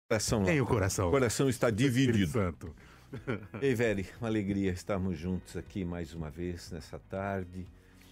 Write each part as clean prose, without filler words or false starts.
Coração lá. Em o coração. O coração está dividido. Santo. Ei, Veri, uma alegria estarmos juntos aqui mais uma vez nessa tarde.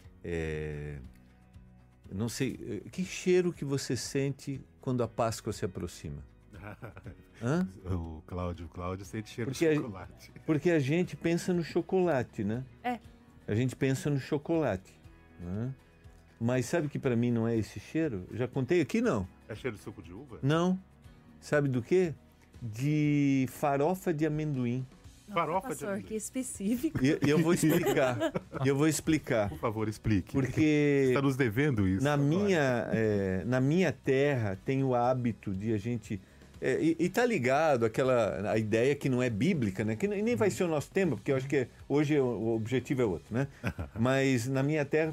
Não sei, que cheiro que você sente quando a Páscoa se aproxima? Hã? O Cláudio sente cheiro Porque de chocolate. Porque a gente pensa no chocolate, né? É. A gente pensa no chocolate, né? Mas sabe que para mim não é esse cheiro? Já contei aqui, não? É cheiro de suco de uva? Não. Sabe do quê? De farofa de amendoim. Farofa de Pastor, amendoim. que específico. E eu vou explicar. Por favor, explique. Porque Você está nos devendo isso. na agora. na minha terra tem o hábito de a gente... e tá ligado a ideia que não é bíblica, né? Que nem vai ser o nosso tema, porque eu acho que hoje o objetivo é outro, né? Mas na minha terra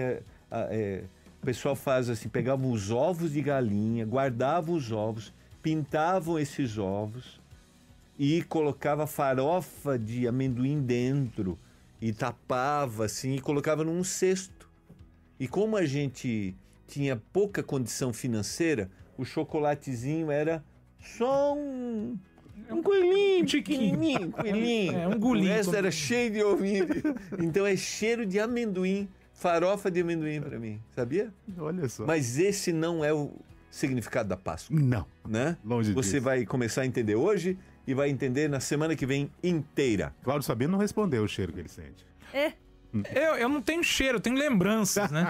o pessoal faz assim, pegavam os ovos de galinha, guardavam os ovos, pintavam esses ovos e colocava farofa de amendoim dentro e tapava assim e colocava num cesto. E como a gente tinha pouca condição financeira, o chocolatezinho era só um coelhinho, pequenininho, coelhinho. Um golinho. O resto era cheio de ovinho. Então é cheiro de amendoim, farofa de amendoim para mim, sabia? Olha só. Mas esse não é o significado da Páscoa, Não. né? Longe Você disso. vai começar a entender hoje e vai entender na semana que vem inteira. Cláudio Sabino não respondeu o cheiro que ele sente. Eu não tenho cheiro, eu tenho lembranças, né?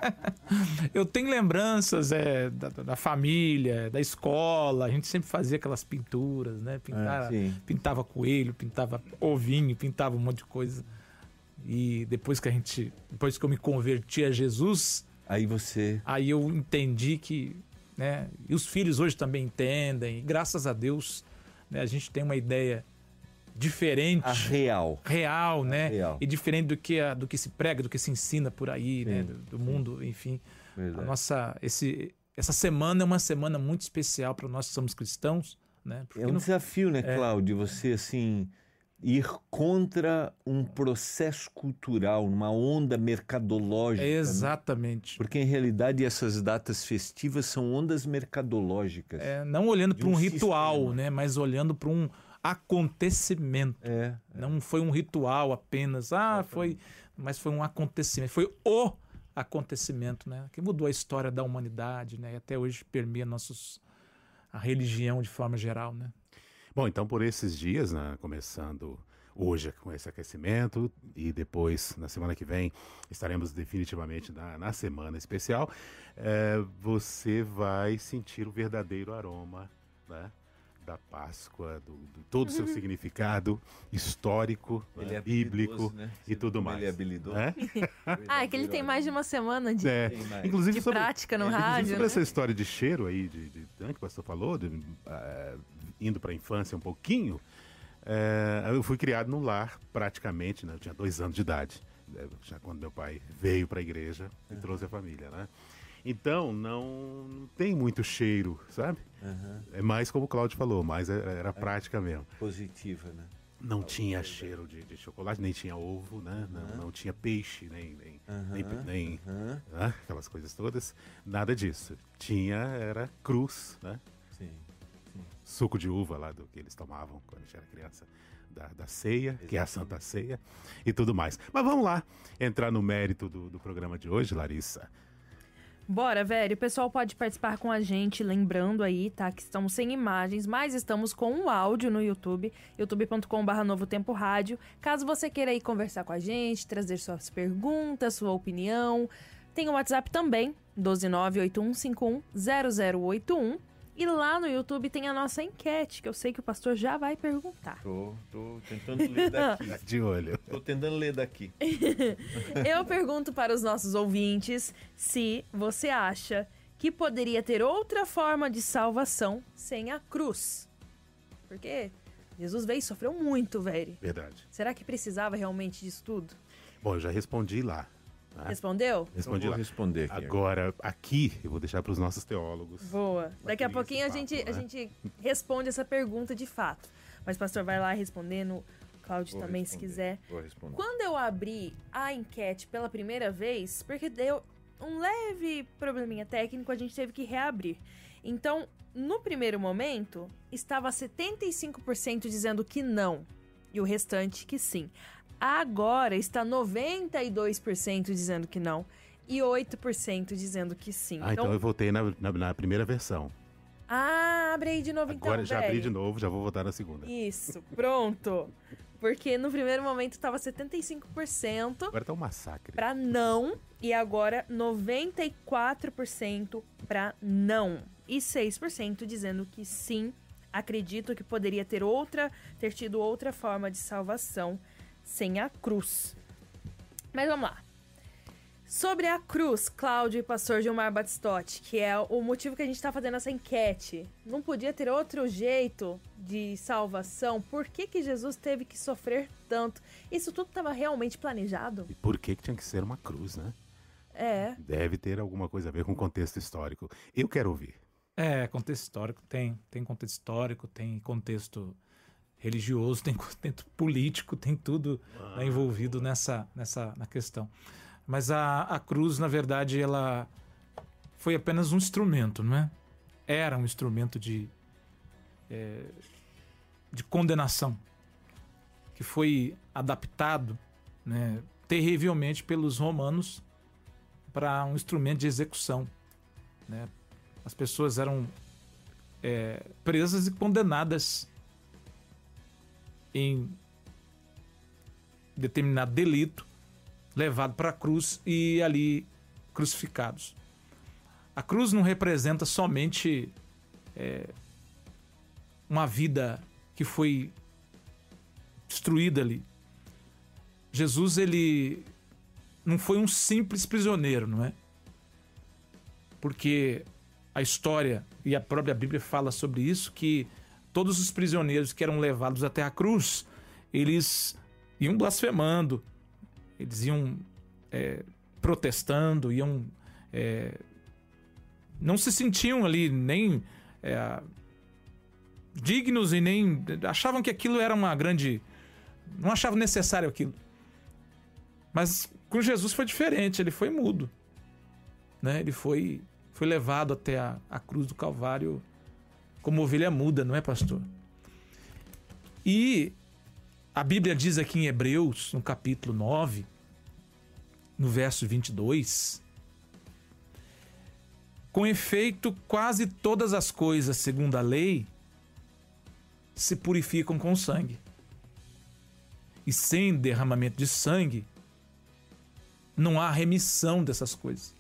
Eu tenho lembranças da família, da escola. A gente sempre fazia aquelas pinturas, né? Sim. Pintava coelho, pintava ovinho, pintava um monte de coisa. E depois que eu me converti a Jesus, aí eu entendi que, né? E os filhos hoje também entendem. E graças a Deus, né, a gente tem uma ideia diferente, real, né? Real. E diferente do que se prega, do que se ensina por aí, né? Do mundo, enfim. Verdade. Essa semana é uma semana muito especial para nós que somos cristãos, né? Porque É um desafio, né, Cláudio? Você, assim, ir contra um processo cultural, uma onda mercadológica. Exatamente. Né? Porque, em realidade, essas datas festivas são ondas mercadológicas. Não olhando para um ritual, sistema, né? Mas olhando para um acontecimento. Não foi um ritual apenas, mas foi um acontecimento. Foi o acontecimento, né? Que mudou a história da humanidade, né? E até hoje permeia a religião de forma geral, né? Bom, então por esses dias, né, começando hoje com esse aquecimento e depois, na semana que vem, estaremos definitivamente na semana especial, você vai sentir o verdadeiro aroma, né, da Páscoa, do todo o seu significado histórico, bíblico, né, e tudo mais. Ele é habilidoso. É que ele tem mais de uma semana de inclusive prática no rádio. Sobre essa história de cheiro aí, que o pastor falou, indo para a infância um pouquinho, eu fui criado num lar praticamente, né, eu tinha 2 anos de idade, já quando meu pai veio para a igreja e trouxe a família, né? Então, não tem muito cheiro, sabe? É mais como o Cláudio falou, mas era prática mesmo. Positiva, né? Não tinha cheiro de chocolate, nem tinha ovo, né? Não tinha peixe, nem aquelas coisas todas. Nada disso. Era cruz, né? Sim. Suco de uva lá do que eles tomavam quando a gente era criança, da ceia, exatamente, que é a Santa Ceia e tudo mais. Mas vamos lá entrar no mérito do programa de hoje, Larissa. Bora, velho. O pessoal pode participar com a gente, lembrando aí, tá? Que estamos sem imagens, mas estamos com um áudio no YouTube, youtube.com/Novo Tempo Rádio. Caso você queira aí conversar com a gente, trazer suas perguntas, sua opinião. Tem o WhatsApp também, 12981510081. E lá no YouTube tem a nossa enquete, que eu sei que o pastor já vai perguntar. Tô tentando ler daqui. De olho. Tô tentando ler daqui. Eu pergunto para os nossos ouvintes se você acha que poderia ter outra forma de salvação sem a cruz. Porque Jesus veio e sofreu muito, velho. Verdade. Será que precisava realmente disso tudo? Bom, eu já respondi lá. Respondeu? Respondi eu lá. Vou responder aqui. Agora, aqui, eu vou deixar para os nossos teólogos. Boa. Daqui a pouquinho a gente responde essa pergunta de fato. Mas o pastor vai lá respondendo, Cláudio também, se quiser. Vou responder. Quando eu abri a enquete pela primeira vez, porque deu um leve probleminha técnico, a gente teve que reabrir. Então, no primeiro momento, estava 75% dizendo que não e o restante que sim. Agora está 92% dizendo que não e 8% dizendo que sim. Então eu votei na primeira versão. Abre aí de novo então, Agora já abri de novo, já vou votar na segunda. Isso, pronto. Porque no primeiro momento estava 75%. Agora tá um massacre. Para não e agora 94% para não. E 6% dizendo que sim, acredito que poderia ter tido outra forma de salvação sem a cruz. Mas vamos lá. Sobre a cruz, Cláudio e pastor Gilmar Batistotti, que é o motivo que a gente está fazendo essa enquete. Não podia ter outro jeito de salvação? Por que Jesus teve que sofrer tanto? Isso tudo estava realmente planejado? E por que tinha que ser uma cruz, né? Deve ter alguma coisa a ver com o contexto histórico. Eu quero ouvir. Contexto histórico tem contexto histórico, tem contexto religioso, tem contexto político, tem tudo envolvido na questão. Mas a cruz, na verdade, ela foi apenas um instrumento, não é? Era um instrumento de condenação, que foi adaptado, né, terrivelmente pelos romanos para um instrumento de execução, né? As pessoas eram presas e condenadas em determinado delito, levado para a cruz e ali crucificados. A cruz não representa somente uma vida que foi destruída ali. Jesus, ele não foi um simples prisioneiro, não é? Porque a história e a própria Bíblia fala sobre isso, que todos os prisioneiros que eram levados até a cruz, eles iam blasfemando, eles iam protestando, não se sentiam ali nem dignos e nem achavam que aquilo era uma grande... Não achavam necessário aquilo. Mas com Jesus foi diferente, ele foi mudo, né? Ele foi levado até a cruz do Calvário como ovelha muda, não é, pastor? E a Bíblia diz aqui em Hebreus, no capítulo 9, no verso 22, com efeito, quase todas as coisas, segundo a lei, se purificam com sangue. E sem derramamento de sangue, não há remissão dessas coisas.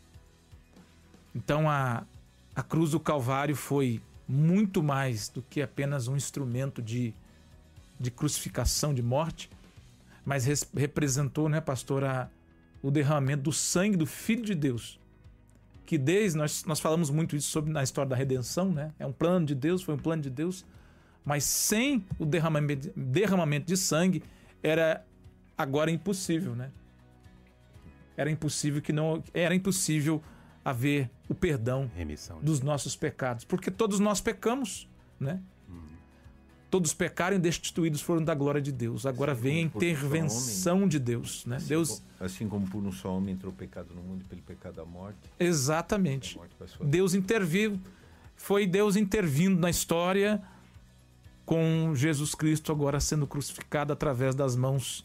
Então a cruz do Calvário foi muito mais do que apenas um instrumento de crucificação, de morte, mas representou, né, pastor, o derramamento do sangue do Filho de Deus, que nós falamos muito isso sobre na história da redenção, né? É um plano de Deus, foi um plano de Deus, mas sem o derramamento de sangue era agora impossível, né? Era impossível haver o perdão dos nossos pecados, porque todos nós pecamos, né? Todos pecaram e destituídos foram da glória de Deus. Agora vem a intervenção de Deus, né? Assim como por um só homem entrou o pecado no mundo e pelo pecado a morte. Exatamente. Deus interviu. Foi Deus intervindo na história, com Jesus Cristo agora sendo crucificado através das mãos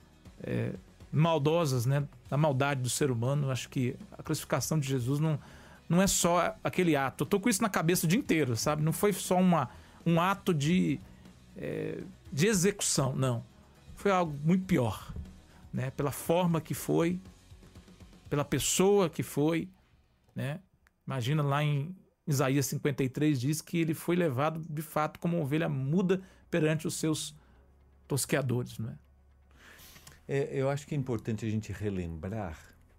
maldosas, né? Da maldade do ser humano. Acho que a crucificação de Jesus não é só aquele ato. Eu tô com isso na cabeça o dia inteiro, sabe? Não foi só um ato de execução, não. Foi algo muito pior, né? Pela forma que foi, pela pessoa que foi, né? Imagina lá em Isaías 53, diz que ele foi levado de fato como uma ovelha muda perante os seus tosqueadores, não é? Eu acho que é importante a gente relembrar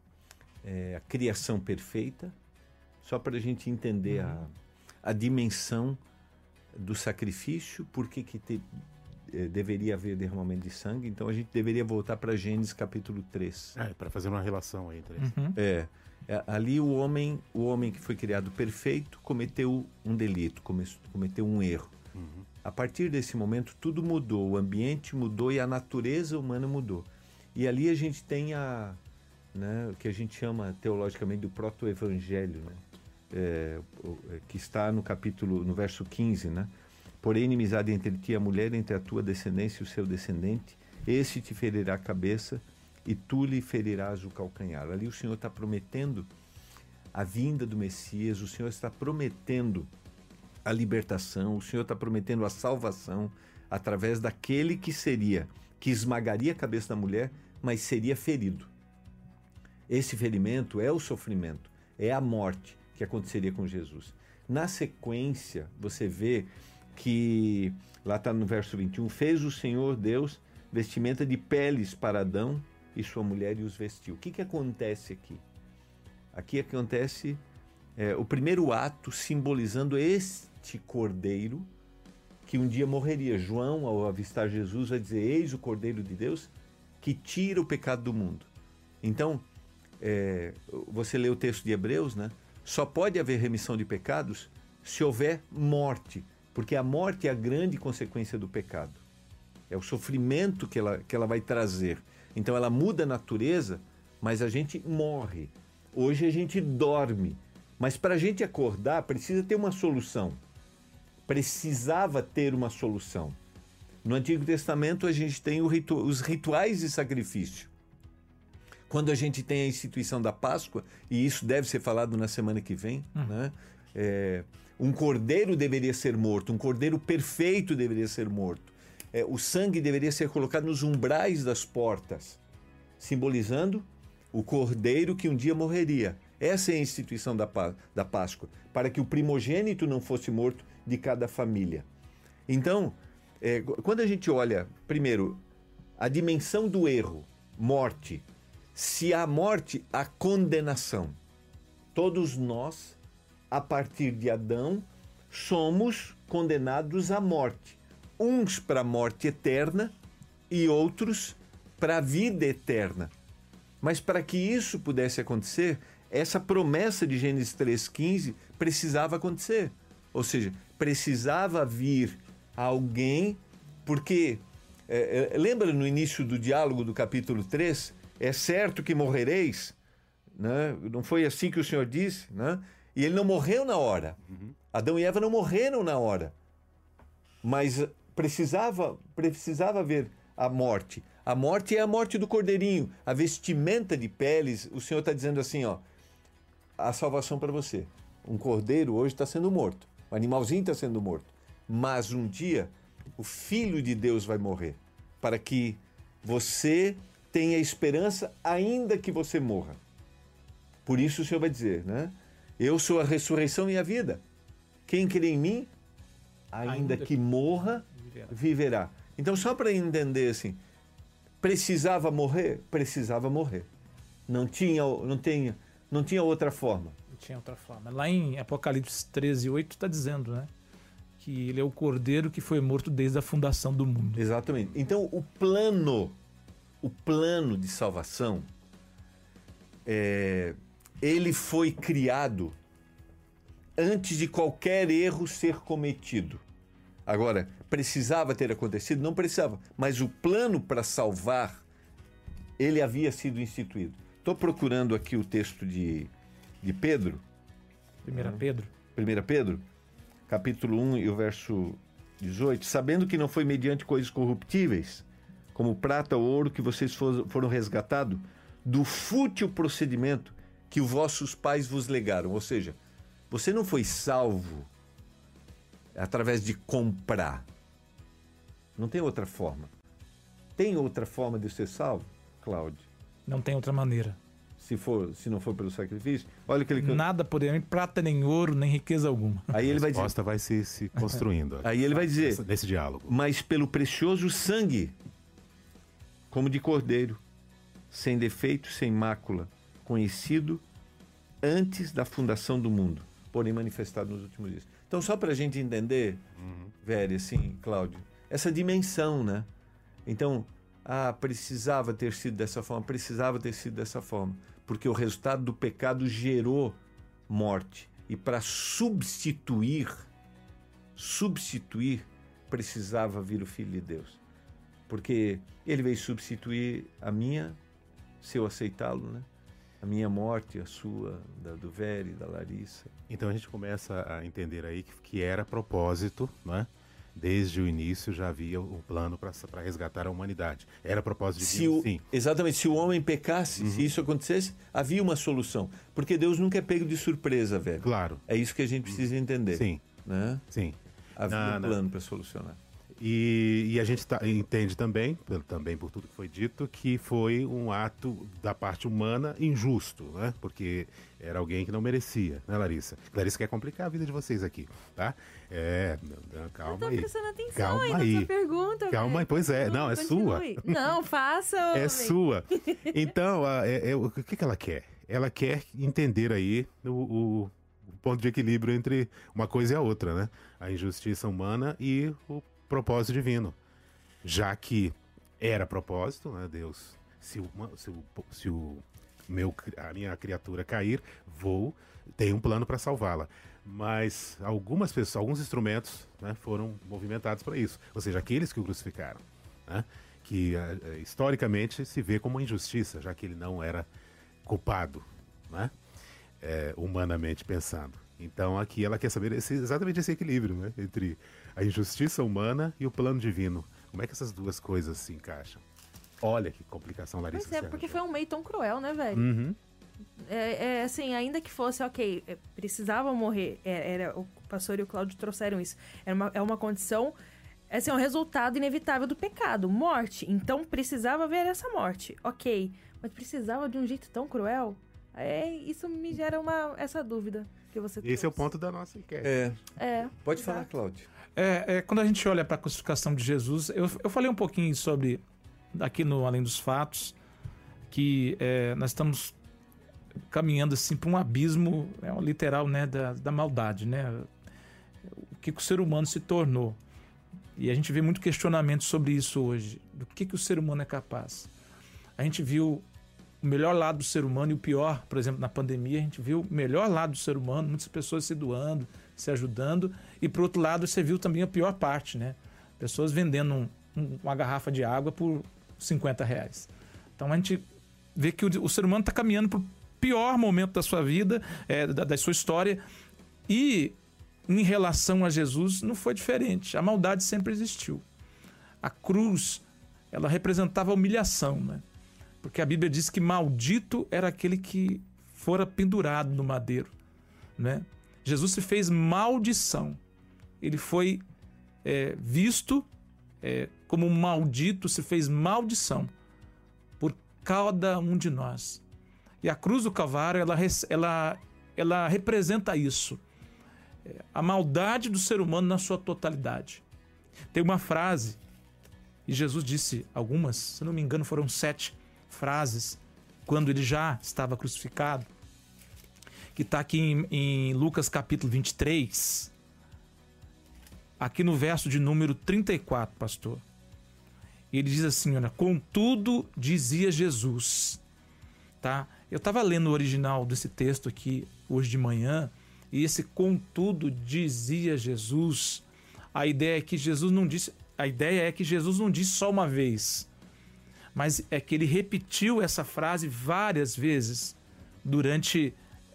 a criação perfeita, só para a gente entender a dimensão do sacrifício, por que deveria haver derramamento de sangue. Então a gente deveria voltar para Gênesis capítulo 3. Para fazer uma relação aí entre eles. Ali o homem que foi criado perfeito cometeu um delito, cometeu um erro. A partir desse momento tudo mudou, o ambiente mudou e a natureza humana mudou. E ali a gente tem o que a gente chama teologicamente do proto-evangelho, né? que está no verso 15, né? Porém, inimizade entre ti e a mulher, entre a tua descendência e o seu descendente, esse te ferirá a cabeça e tu lhe ferirás o calcanhar. Ali o Senhor está prometendo a vinda do Messias, o Senhor está prometendo a libertação, o Senhor está prometendo a salvação através daquele que esmagaria a cabeça da mulher, mas seria ferido. Esse ferimento é o sofrimento, é a morte que aconteceria com Jesus. Na sequência, você vê que, lá está no verso 21, fez o Senhor Deus vestimenta de peles para Adão e sua mulher e os vestiu. O que acontece aqui? Aqui acontece o primeiro ato simbolizando este cordeiro que um dia morreria. João, ao avistar Jesus, vai dizer, eis o Cordeiro de Deus que tira o pecado do mundo. Então, você lê o texto de Hebreus, né? Só pode haver remissão de pecados se houver morte, porque a morte é a grande consequência do pecado. É o sofrimento que ela vai trazer. Então ela muda a natureza, mas a gente morre. Hoje a gente dorme, mas para a gente acordar precisa ter uma solução. Precisava ter uma solução. No Antigo Testamento a gente tem os rituais de sacrifício. Quando a gente tem a instituição da Páscoa, e isso deve ser falado na semana que vem, né? Um cordeiro deveria ser morto, um cordeiro perfeito deveria ser morto. O sangue deveria ser colocado nos umbrais das portas, simbolizando o cordeiro que um dia morreria. Essa é a instituição da Páscoa, para que o primogênito não fosse morto de cada família. Então, quando a gente olha, primeiro, a dimensão do erro, morte. Se há morte, há condenação. Todos nós, a partir de Adão, somos condenados à morte. Uns para a morte eterna e outros para a vida eterna. Mas para que isso pudesse acontecer, essa promessa de Gênesis 3,15 precisava acontecer. Ou seja, precisava vir alguém, porque lembra no início do diálogo do capítulo 3, é certo que morrereis, né? Não foi assim que o Senhor disse, né? E ele não morreu na hora. Adão e Eva não morreram na hora. Mas precisava haver a morte. A morte é a morte do cordeirinho, a vestimenta de peles. O Senhor está dizendo assim, ó, a salvação para você. Um cordeiro hoje está sendo morto, um animalzinho está sendo morto. Mas um dia o Filho de Deus vai morrer, para que você tenha esperança ainda que você morra. Por isso o Senhor vai dizer, né? Eu sou a ressurreição e a vida. Quem crê em mim, ainda que morra, viverá. Então, só para entender assim, precisava morrer? Precisava morrer. Não tinha outra forma. Não tinha outra forma. Lá em Apocalipse 13:8 está dizendo, né? Que ele é o cordeiro que foi morto desde a fundação do mundo. Exatamente. Então, o plano de salvação, ele foi criado antes de qualquer erro ser cometido. Agora, precisava ter acontecido? Não precisava. Mas o plano para salvar, ele havia sido instituído. Estou procurando aqui o texto de Pedro. 1 Pedro. 1 Pedro, capítulo 1 e o verso 18. Sabendo que não foi mediante coisas corruptíveis, como prata ou ouro, que vocês foram resgatados do fútil procedimento que os vossos pais vos legaram. Ou seja, você não foi salvo através de comprar. Não tem outra forma. Tem outra forma de ser salvo, Cláudio? Não tem outra maneira. Se não for pelo sacrifício, olha que ele... Nada poderia, nem prata, nem ouro, nem riqueza alguma. Aí ele vai dizer... A resposta vai se construindo. Aí ele vai dizer... Nesse diálogo. Mas pelo precioso sangue, como de cordeiro, sem defeito, sem mácula, conhecido antes da fundação do mundo, porém manifestado nos últimos dias. Então, só para a gente entender, velho, assim, Cláudio, essa dimensão, né? Então, precisava ter sido dessa forma, porque o resultado do pecado gerou morte. E para substituir, precisava vir o Filho de Deus. Porque ele veio substituir a minha, se eu aceitá-lo, né? A minha morte, a sua, do Vério, da Larissa. Então a gente começa a entender aí que era propósito, não é? Desde o início já havia um plano para resgatar a humanidade. Era propósito de Deus, sim. Exatamente. Se o homem pecasse, se isso acontecesse, havia uma solução. Porque Deus nunca é pego de surpresa, velho. Claro. É isso que a gente precisa entender. Sim. Né? Sim. Havia um plano para solucionar. E a gente entende também por tudo que foi dito, que foi um ato da parte humana injusto, né? Porque era alguém que não merecia, né, Larissa? Larissa quer complicar a vida de vocês aqui, tá? Calma aí. Eu tô prestando atenção calma aí aí. nessa pergunta. Calma aí, pois é. Não, é sua. Não, faça. É sua. Então, o que ela quer? Ela quer entender aí o ponto de equilíbrio entre uma coisa e a outra, né? A injustiça humana e o propósito divino, já que era propósito, né? Deus, se a minha criatura cair, tem um plano para salvá-la. Mas algumas pessoas, alguns instrumentos, né, foram movimentados para isso. Ou seja, aqueles que o crucificaram, né, que historicamente se vê como uma injustiça, já que ele não era culpado, né, humanamente pensando. Então aqui ela quer saber exatamente esse equilíbrio, né, entre a injustiça humana e o plano divino. Como é que essas duas coisas se encaixam? Olha que complicação, Larissa. Pois porque foi um meio tão cruel, né, velho? Uhum. Assim, ainda que fosse, precisavam morrer. O pastor e o Cláudio trouxeram isso. É uma condição, um resultado inevitável do pecado, morte. Então precisava haver essa morte. Ok, mas precisava de um jeito tão cruel? Isso me gera essa dúvida que você trouxe. Esse é o ponto da nossa enquete. Pode falar, Cláudio. Quando a gente olha para a crucificação de Jesus, eu falei um pouquinho sobre, aqui no Além dos Fatos, que nós estamos caminhando assim para um abismo literal, né, da maldade, né? O que o ser humano se tornou. E a gente vê muito questionamento sobre isso hoje. Do que o ser humano é capaz. A gente viu o melhor lado do ser humano e o pior, por exemplo, na pandemia, a gente viu o melhor lado do ser humano, muitas pessoas se doando, se ajudando, e por outro lado você viu também a pior parte, né? Pessoas vendendo uma garrafa de água por R$50. Então a gente vê que o ser humano está caminhando para o pior momento da sua vida, da sua história, e em relação a Jesus não foi diferente. A maldade sempre existiu. A cruz, ela representava a humilhação, né? Porque a Bíblia diz que maldito era aquele que fora pendurado no madeiro, né? Jesus se fez maldição. Ele foi visto como um maldito, se fez maldição por cada um de nós. E a cruz do Calvário, ela representa isso. A maldade do ser humano na sua totalidade. Tem uma frase, e Jesus disse algumas, se não me engano foram 7 frases, quando ele já estava crucificado, que está aqui em Lucas capítulo 23, aqui no verso de número 34, pastor. Ele diz assim, olha, contudo dizia Jesus, tá? Eu estava lendo o original desse texto aqui hoje de manhã, e esse contudo dizia Jesus, a ideia é que Jesus não disse só uma vez, mas é que ele repetiu essa frase várias vezes durante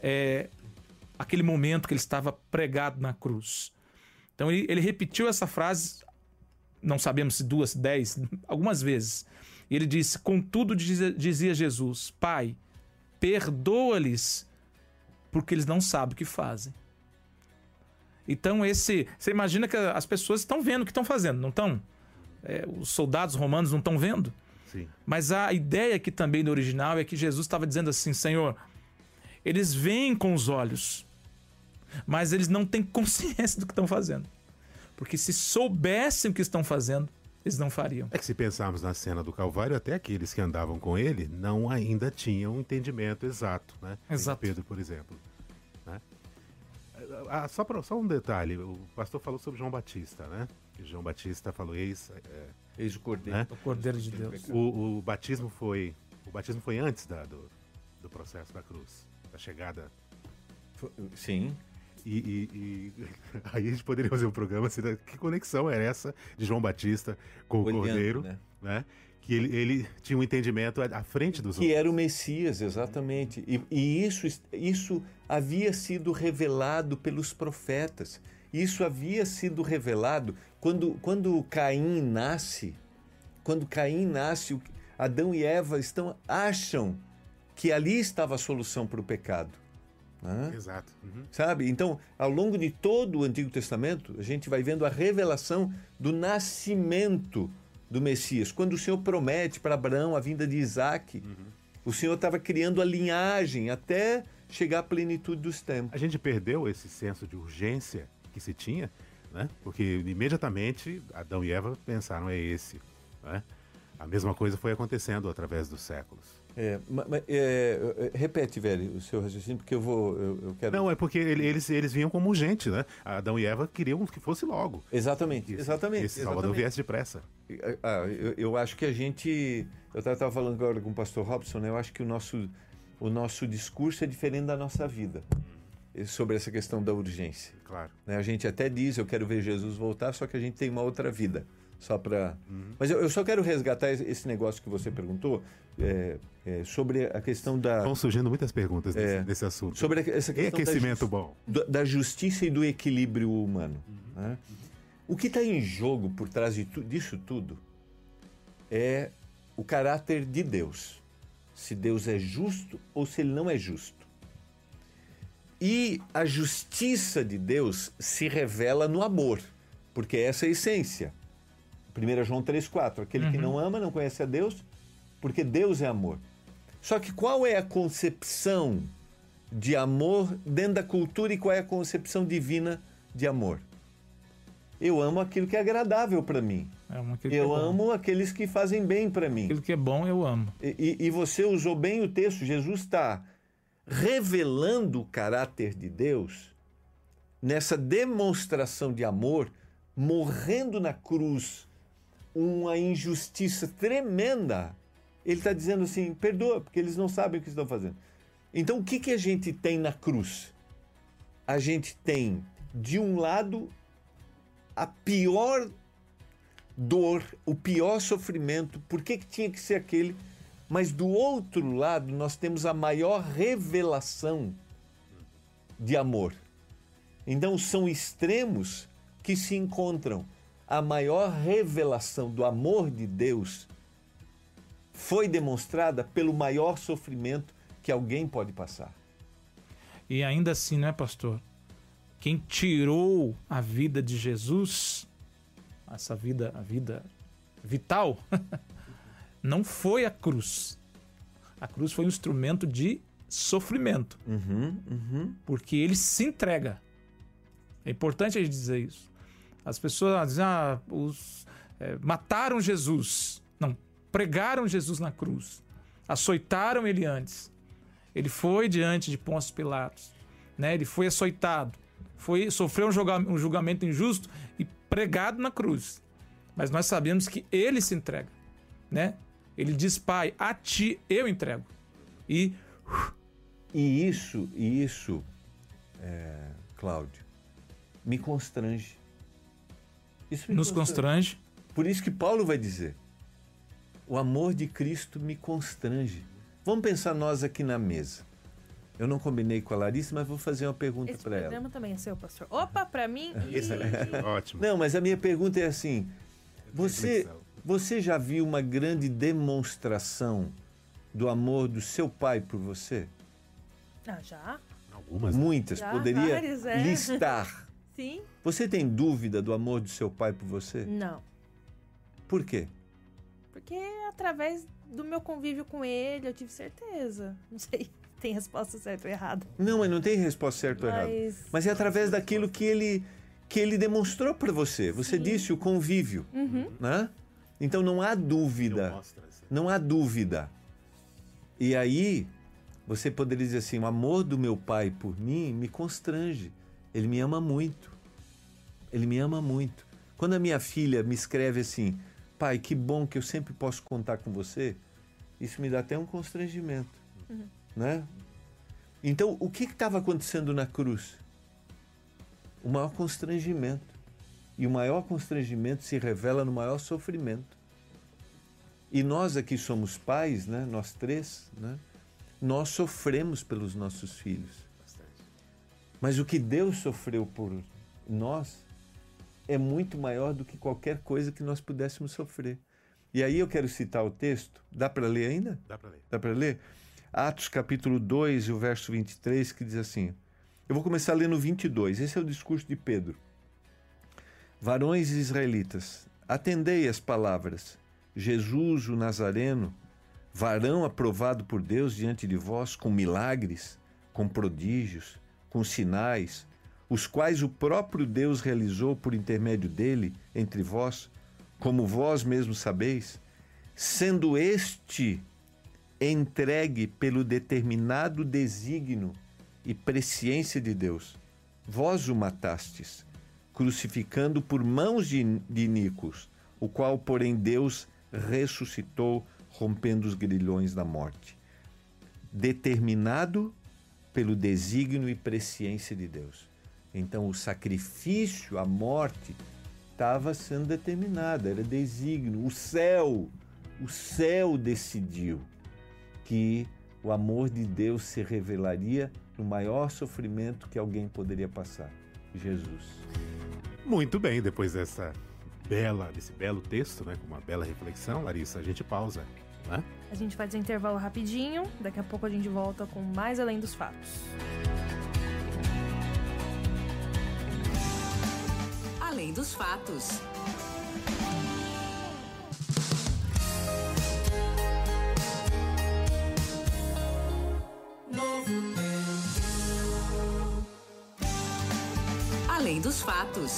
aquele momento que ele estava pregado na cruz. Então ele repetiu essa frase, não sabemos se 2, 10, algumas vezes. E ele disse, contudo dizia Jesus, Pai, perdoa-lhes, porque eles não sabem o que fazem. Então você imagina que as pessoas estão vendo o que estão fazendo, não estão? Os soldados romanos não estão vendo? Sim. Mas a ideia aqui também do original é que Jesus estava dizendo assim, Senhor, eles veem com os olhos, mas eles não têm consciência do que estão fazendo. Porque se soubessem o que estão fazendo, eles não fariam. É que se pensarmos na cena do Calvário, até aqueles que andavam com ele não ainda tinham um entendimento exato, né? Exato. Pedro, por exemplo. Né? Só um detalhe, o pastor falou sobre João Batista, né? João Batista falou eis o Cordeiro. Né? O Cordeiro de Deus. O batismo foi antes do processo da cruz, da chegada. Sim. E aí a gente poderia fazer um programa assim, que conexão é essa de João Batista com o Cordeiro, né? Que ele tinha um entendimento à frente dos outros. Que era o Messias, exatamente. E isso havia sido revelado pelos profetas. Isso havia sido revelado quando Caim nasce. Quando Caim nasce, Adão e Eva acham que ali estava a solução para o pecado. Né? Exato. Uhum. Sabe? Então, ao longo de todo o Antigo Testamento, a gente vai vendo a revelação do nascimento do Messias. Quando o Senhor promete para Abraão a vinda de Isaac, o Senhor estava criando a linhagem até chegar à plenitude dos tempos. A gente perdeu esse senso de urgência que se tinha, né? Porque imediatamente Adão e Eva pensaram, é esse. Né? A mesma coisa foi acontecendo através dos séculos. Repete, velho, o seu raciocínio, porque eu quero... Não, é porque eles vinham como urgente, né? Adão e Eva queriam que fosse logo. Exatamente. Esse Salvador viesse depressa. Eu acho que a gente... Eu estava falando agora com o pastor Robson, né? Eu acho que o nosso discurso é diferente da nossa vida sobre essa questão da urgência. Claro. Né? A gente até diz, eu quero ver Jesus voltar, só que a gente tem uma outra vida. Só para... Mas eu só quero resgatar esse negócio que você perguntou sobre a questão da... Estão surgindo muitas perguntas nesse assunto. Sobre essa questão aquecimento bom. Da justiça e do equilíbrio humano. Né? O que está em jogo por trás disso tudo é o caráter de Deus. Se Deus é justo ou se ele não é justo. E a justiça de Deus se revela no amor, porque essa é a essência. 1 João 3,4, aquele que não ama não conhece a Deus, porque Deus é amor. Só que qual é a concepção de amor dentro da cultura e qual é a concepção divina de amor? Eu amo aquilo que é agradável para mim. Eu amo aqueles que fazem bem para mim. Aquilo que é bom, eu amo. E você usou bem o texto, Jesus está revelando o caráter de Deus nessa demonstração de amor, morrendo na cruz, uma injustiça tremenda. Ele está dizendo assim, perdoa, porque eles não sabem o que estão fazendo. Então, o que a gente tem na cruz? A gente tem, de um lado, a pior dor, o pior sofrimento. Por que tinha que ser aquele? Mas, do outro lado, nós temos a maior revelação de amor. Então, são extremos que se encontram. A maior revelação do amor de Deus foi demonstrada pelo maior sofrimento que alguém pode passar. E ainda assim, né, pastor? Quem tirou a vida de Jesus, a vida vital, não foi a cruz. A cruz foi um instrumento de sofrimento. Porque ele se entrega. É importante a gente dizer isso. As pessoas dizem, mataram Jesus. Não, pregaram Jesus na cruz. Açoitaram ele antes. Ele foi diante de Pôncio Pilatos. Né? Ele foi açoitado. Sofreu um julgamento injusto e pregado na cruz. Mas nós sabemos que ele se entrega. Né? Ele diz, Pai, a ti eu entrego. E isso, Cláudio, me constrange. Isso nos constrange. Por isso que Paulo vai dizer, o amor de Cristo me constrange. Vamos pensar nós aqui na mesa. Eu não combinei com a Larissa, mas vou fazer uma pergunta para ela. Esse programa também é seu, pastor. Opa, para mim... Ótimo. Não, mas a minha pergunta é assim, você já viu uma grande demonstração do amor do seu pai por você? Já. Algumas. Muitas. Já, poderia várias, listar. Sim. Você tem dúvida do amor do seu pai por você? Não. Por quê? Porque através do meu convívio com ele, eu tive certeza. Não sei, tem resposta certa ou errada. Não, mas não tem resposta certa ou errada. Mas é através daquilo que ele demonstrou para você. Você disse o convívio. Né? Então não há dúvida. Não há dúvida. E aí, você poderia dizer assim, o amor do meu pai por mim me constrange. Ele me ama muito. Ele me ama muito. Quando a minha filha me escreve assim, pai, que bom que eu sempre posso contar com você, isso me dá até um constrangimento. Né? Então, o que estava acontecendo na cruz? O maior constrangimento. E o maior constrangimento se revela no maior sofrimento. E nós aqui somos pais, né? Nós três, né? Nós sofremos pelos nossos filhos. Mas o que Deus sofreu por nós é muito maior do que qualquer coisa que nós pudéssemos sofrer. E aí eu quero citar o texto. Dá para ler ainda? Dá para ler. Dá para ler? Atos capítulo 2, o verso 23, que diz assim. Eu vou começar a ler no 22. Esse é o discurso de Pedro. Varões israelitas, atendei as palavras. Jesus, o Nazareno, varão aprovado por Deus diante de vós, com milagres, com prodígios, com sinais, os quais o próprio Deus realizou por intermédio dele entre vós, como vós mesmos sabeis, sendo este entregue pelo determinado desígnio e presciência de Deus. Vós o matastes, crucificando por mãos de iníquos, o qual, porém, Deus ressuscitou, rompendo os grilhões da morte. Determinado pelo desígnio e presciência de Deus. Então, o sacrifício, a morte, estava sendo determinada, era desígnio. O céu decidiu que o amor de Deus se revelaria no maior sofrimento que alguém poderia passar, Jesus. Muito bem, depois desse belo texto, né, com uma bela reflexão, Larissa, a gente pausa, né? A gente faz um intervalo rapidinho, daqui a pouco a gente volta com mais Além dos Fatos. Além dos Fatos. Além dos Fatos.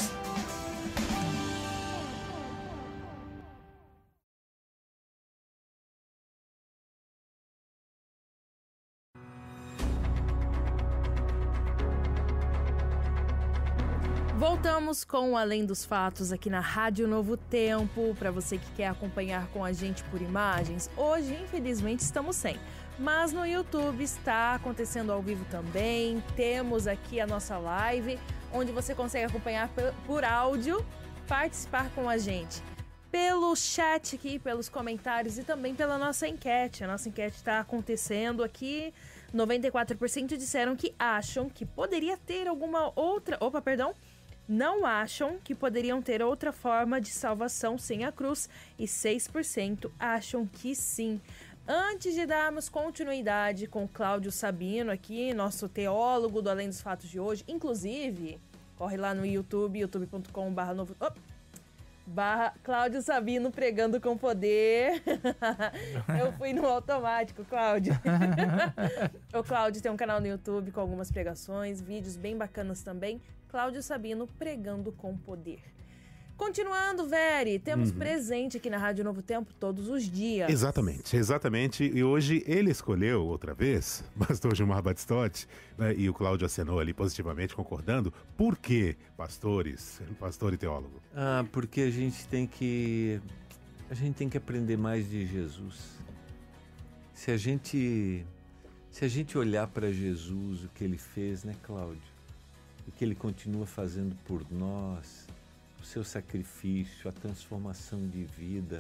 Voltamos com o Além dos Fatos aqui na Rádio Novo Tempo. Para você que quer acompanhar com a gente por imagens, hoje infelizmente estamos sem, mas no YouTube está acontecendo ao vivo também. Temos aqui a nossa live, onde você consegue acompanhar por áudio, participar com a gente pelo chat aqui, pelos comentários e também pela nossa enquete. A nossa enquete está acontecendo aqui. 94% disseram que acham que poderia ter alguma outra... Não acham que poderiam ter outra forma de salvação sem a cruz, e 6% acham que sim. Antes de darmos continuidade com o Cláudio Sabino aqui, nosso teólogo do Além dos Fatos de hoje, inclusive, corre lá no YouTube, youtube.com/barra Cláudio Sabino pregando com poder. Eu fui no automático, Cláudio. O Cláudio tem um canal no YouTube com algumas pregações, vídeos bem bacanas também. Cláudio Sabino pregando com poder. Continuando, Veri, temos presente aqui na Rádio Novo Tempo todos os dias. Exatamente. E hoje ele escolheu outra vez, pastor Gilmar Batistotti, né, e o Cláudio acenou ali positivamente, concordando. Por que, pastor e teólogo? Porque a gente tem que aprender mais de Jesus. Se a gente olhar para Jesus, o que ele fez, né, Cláudio? O que ele continua fazendo por nós, o seu sacrifício, a transformação de vida,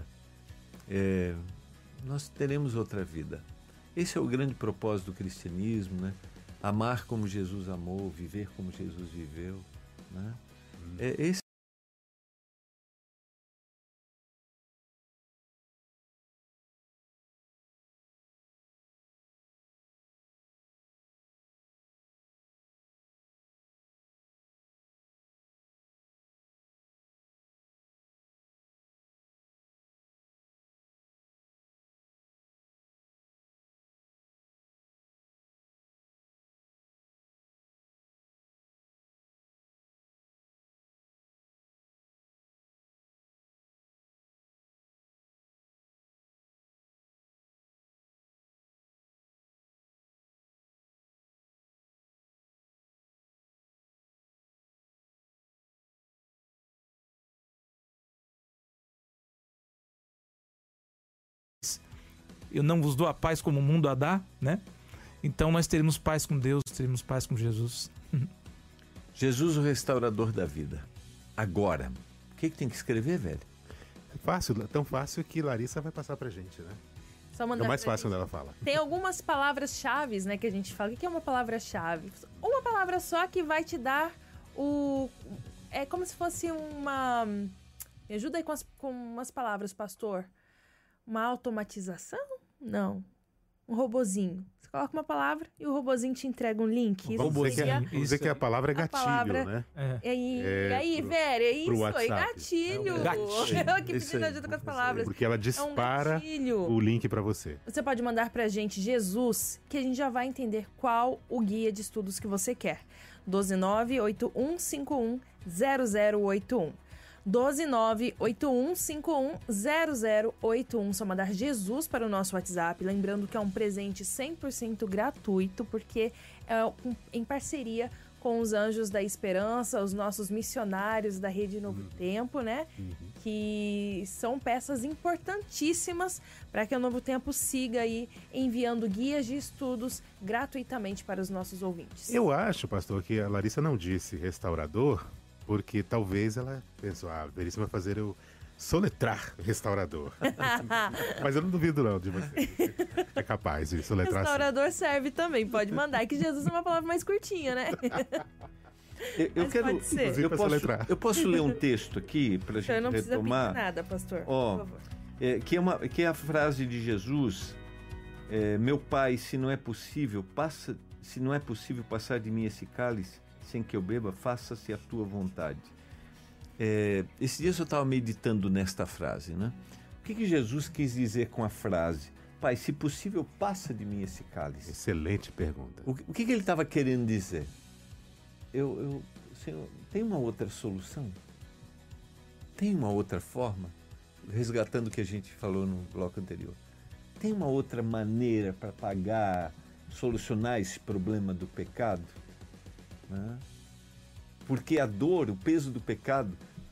nós teremos outra vida. Esse é o grande propósito do cristianismo, né? Amar como Jesus amou, viver como Jesus viveu, né? Esse Eu não vos dou a paz como o mundo a dá, né? Então nós teremos paz com Deus, teremos paz com Jesus. Jesus, o restaurador da vida. Agora, o que tem que escrever, velho? tão fácil que Larissa vai passar pra gente, né? Só mandar é mais pra fácil gente. quando ela fala. Tem algumas palavras-chave, né, que a gente fala. O que é uma palavra-chave? Uma palavra só que vai te dar o... É como se fosse uma... Me ajuda aí com umas palavras, pastor. Uma automatização? Não. Um robozinho. Você coloca uma palavra e o robozinho te entrega um link. Vamos dizer que a palavra é gatilho, né? E aí, velho, é isso aí, gatilho. Gatilho. Eu aqui pedindo ajuda com as palavras. Porque ela dispara o link para você. Você pode mandar pra gente Jesus, que a gente já vai entender qual o guia de estudos que você quer. 12981510081. 12981510081. Só mandar Jesus para o nosso WhatsApp. Lembrando que é um presente 100% gratuito, porque é em parceria com os Anjos da Esperança, os nossos missionários da Rede Novo Tempo, né? Que são peças importantíssimas para que o Novo Tempo siga aí enviando guias de estudos gratuitamente para os nossos ouvintes. Eu acho, pastor, que a Larissa não disse restaurador, porque talvez ela pensou, Veríssimo vai fazer eu soletrar restaurador. Mas eu não duvido não de você. É capaz de soletrar. Restaurador serve também, pode mandar. É que Jesus é uma palavra mais curtinha, né? Eu quero, pode ser. Eu posso ler um texto aqui para a gente não precisa retomar? pedir nada, pastor, por favor. Que é a frase de Jesus, meu Pai, se não é possível passar de mim esse cálice sem que eu beba, faça-se a tua vontade. Esse dia eu estava meditando nesta frase, né? O que Jesus quis dizer com a frase? Pai, se possível, passa de mim esse cálice. Excelente pergunta. O que ele estava querendo dizer? Senhor, tem uma outra solução? Tem uma outra forma? Resgatando o que a gente falou no bloco anterior. Tem uma outra maneira para solucionar esse problema do pecado? Né? Porque a dor, o peso do pecado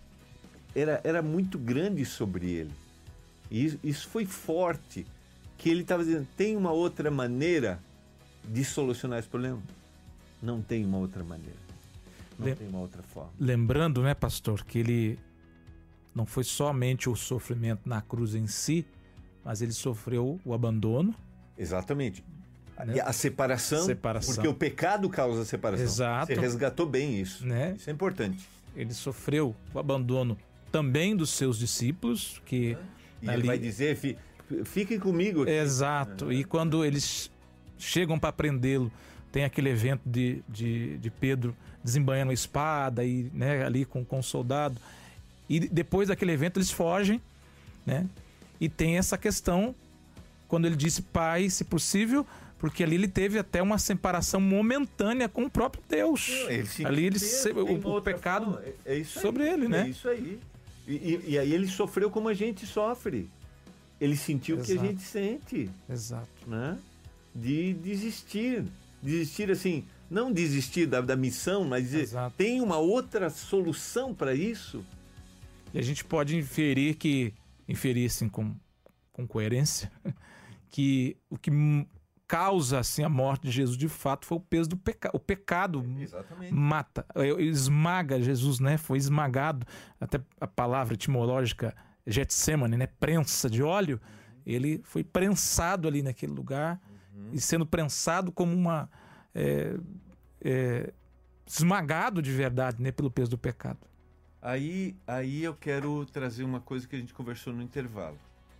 era muito grande sobre ele. E isso foi forte, que ele estava dizendo, tem uma outra maneira de solucionar esse problema? Não tem uma outra maneira. Não tem uma outra forma. Lembrando, né, pastor, que ele não foi somente o sofrimento na cruz em si, mas ele sofreu o abandono. Exatamente. Né? A separação, porque o pecado causa a separação. Exato. Você resgatou bem isso. Né? Isso é importante. Ele sofreu o abandono também dos seus discípulos, que e ele vai dizer, fiquem comigo aqui. Exato. E quando eles chegam para prendê-lo, tem aquele evento de Pedro desembanhando a espada e, né, ali com o soldado. E depois daquele evento eles fogem, né? E tem essa questão quando ele disse, Pai, se possível, porque ali ele teve até uma separação momentânea com o próprio Deus. Ali o pecado sobre ele, né? É isso aí. E aí ele sofreu como a gente sofre. Ele sentiu o que a gente sente. Exato. Né? De desistir. Desistir assim, não desistir da missão, mas dizer, tem uma outra solução para isso? E a gente pode inferir assim com coerência, que o que causa assim a morte de Jesus de fato foi o peso do pecado. O pecado mata, esmaga Jesus, né? Foi esmagado. Até a palavra etimológica Getsemane, né? Prensa de óleo. Ele foi prensado ali naquele lugar e sendo prensado como uma esmagado de verdade, né? Pelo peso do pecado. Aí eu quero trazer uma coisa que a gente conversou no intervalo.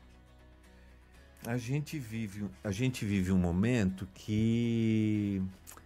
A gente vive um momento que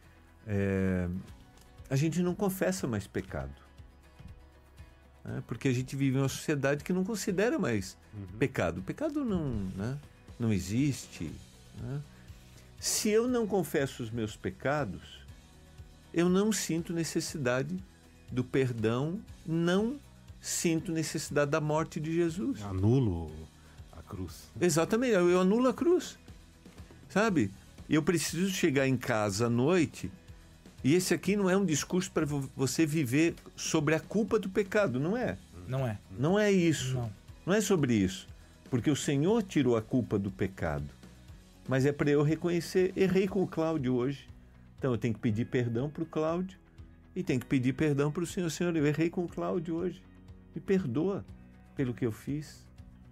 a gente não confessa mais pecado. Né? Porque a gente vive uma sociedade que não considera mais pecado. O pecado não existe. Né? Se eu não confesso os meus pecados, eu não sinto necessidade do perdão, não sinto necessidade da morte de Jesus. Anulo a cruz. Exatamente, eu anulo a cruz, sabe? Eu preciso chegar em casa à noite, e esse aqui não é um discurso para você viver sobre a culpa do pecado, não é? Não é. Não é isso. Não é sobre isso, porque o Senhor tirou a culpa do pecado, mas é para eu reconhecer, errei com o Cláudio hoje, então eu tenho que pedir perdão para o Cláudio, e tenho que pedir perdão para o Senhor. Senhor, eu errei com o Cláudio hoje, me perdoa pelo que eu fiz.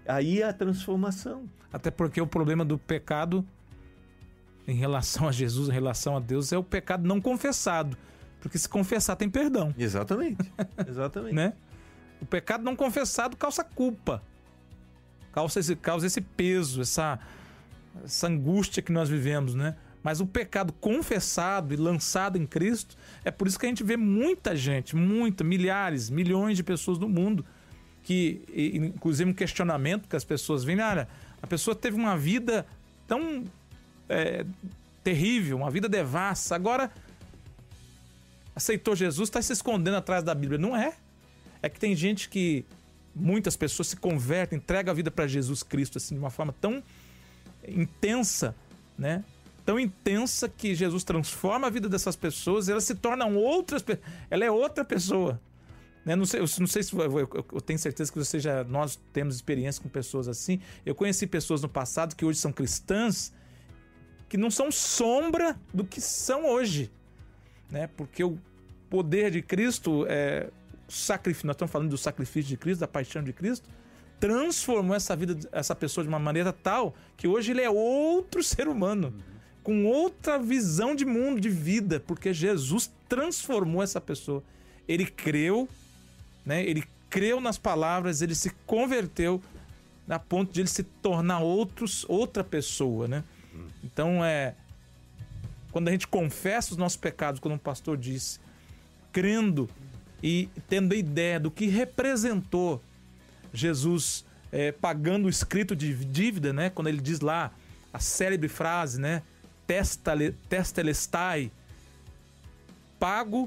Aí é a transformação. Até porque o problema do pecado em relação a Jesus, em relação a Deus, é o pecado não confessado. Porque se confessar tem perdão. Exatamente. Exatamente. Né? O pecado não confessado causa culpa. Causa esse peso, essa angústia que nós vivemos, né? Mas o pecado confessado e lançado em Cristo, é por isso que a gente vê muita gente, milhares, milhões de pessoas no mundo, que, inclusive um questionamento que as pessoas veem, olha, a pessoa teve uma vida tão terrível, uma vida devassa, agora aceitou Jesus, está se escondendo atrás da Bíblia. Não é. É que tem gente que, muitas pessoas se convertem, entregam a vida para Jesus Cristo assim, de uma forma tão intensa, né? Tão intensa que Jesus transforma a vida dessas pessoas e elas se tornam outras. Ela é outra pessoa. Né? Não sei se eu tenho certeza que nós temos experiência com pessoas assim. Eu conheci pessoas no passado que hoje são cristãs que não são sombra do que são hoje. Né? Porque o poder de Cristo, nós estamos falando do sacrifício de Cristo, da paixão de Cristo, transformou essa vida, essa pessoa de uma maneira tal que hoje ele é outro ser humano. Com outra visão de mundo, de vida, porque Jesus transformou essa pessoa. Ele creu, né? Ele creu nas palavras, ele se converteu a ponto de ele se tornar outra pessoa, né? Então, quando a gente confessa os nossos pecados, como o pastor disse, crendo e tendo a ideia do que representou Jesus pagando o escrito de dívida, né? Quando ele diz lá a célebre frase, né? Testelestai, pago,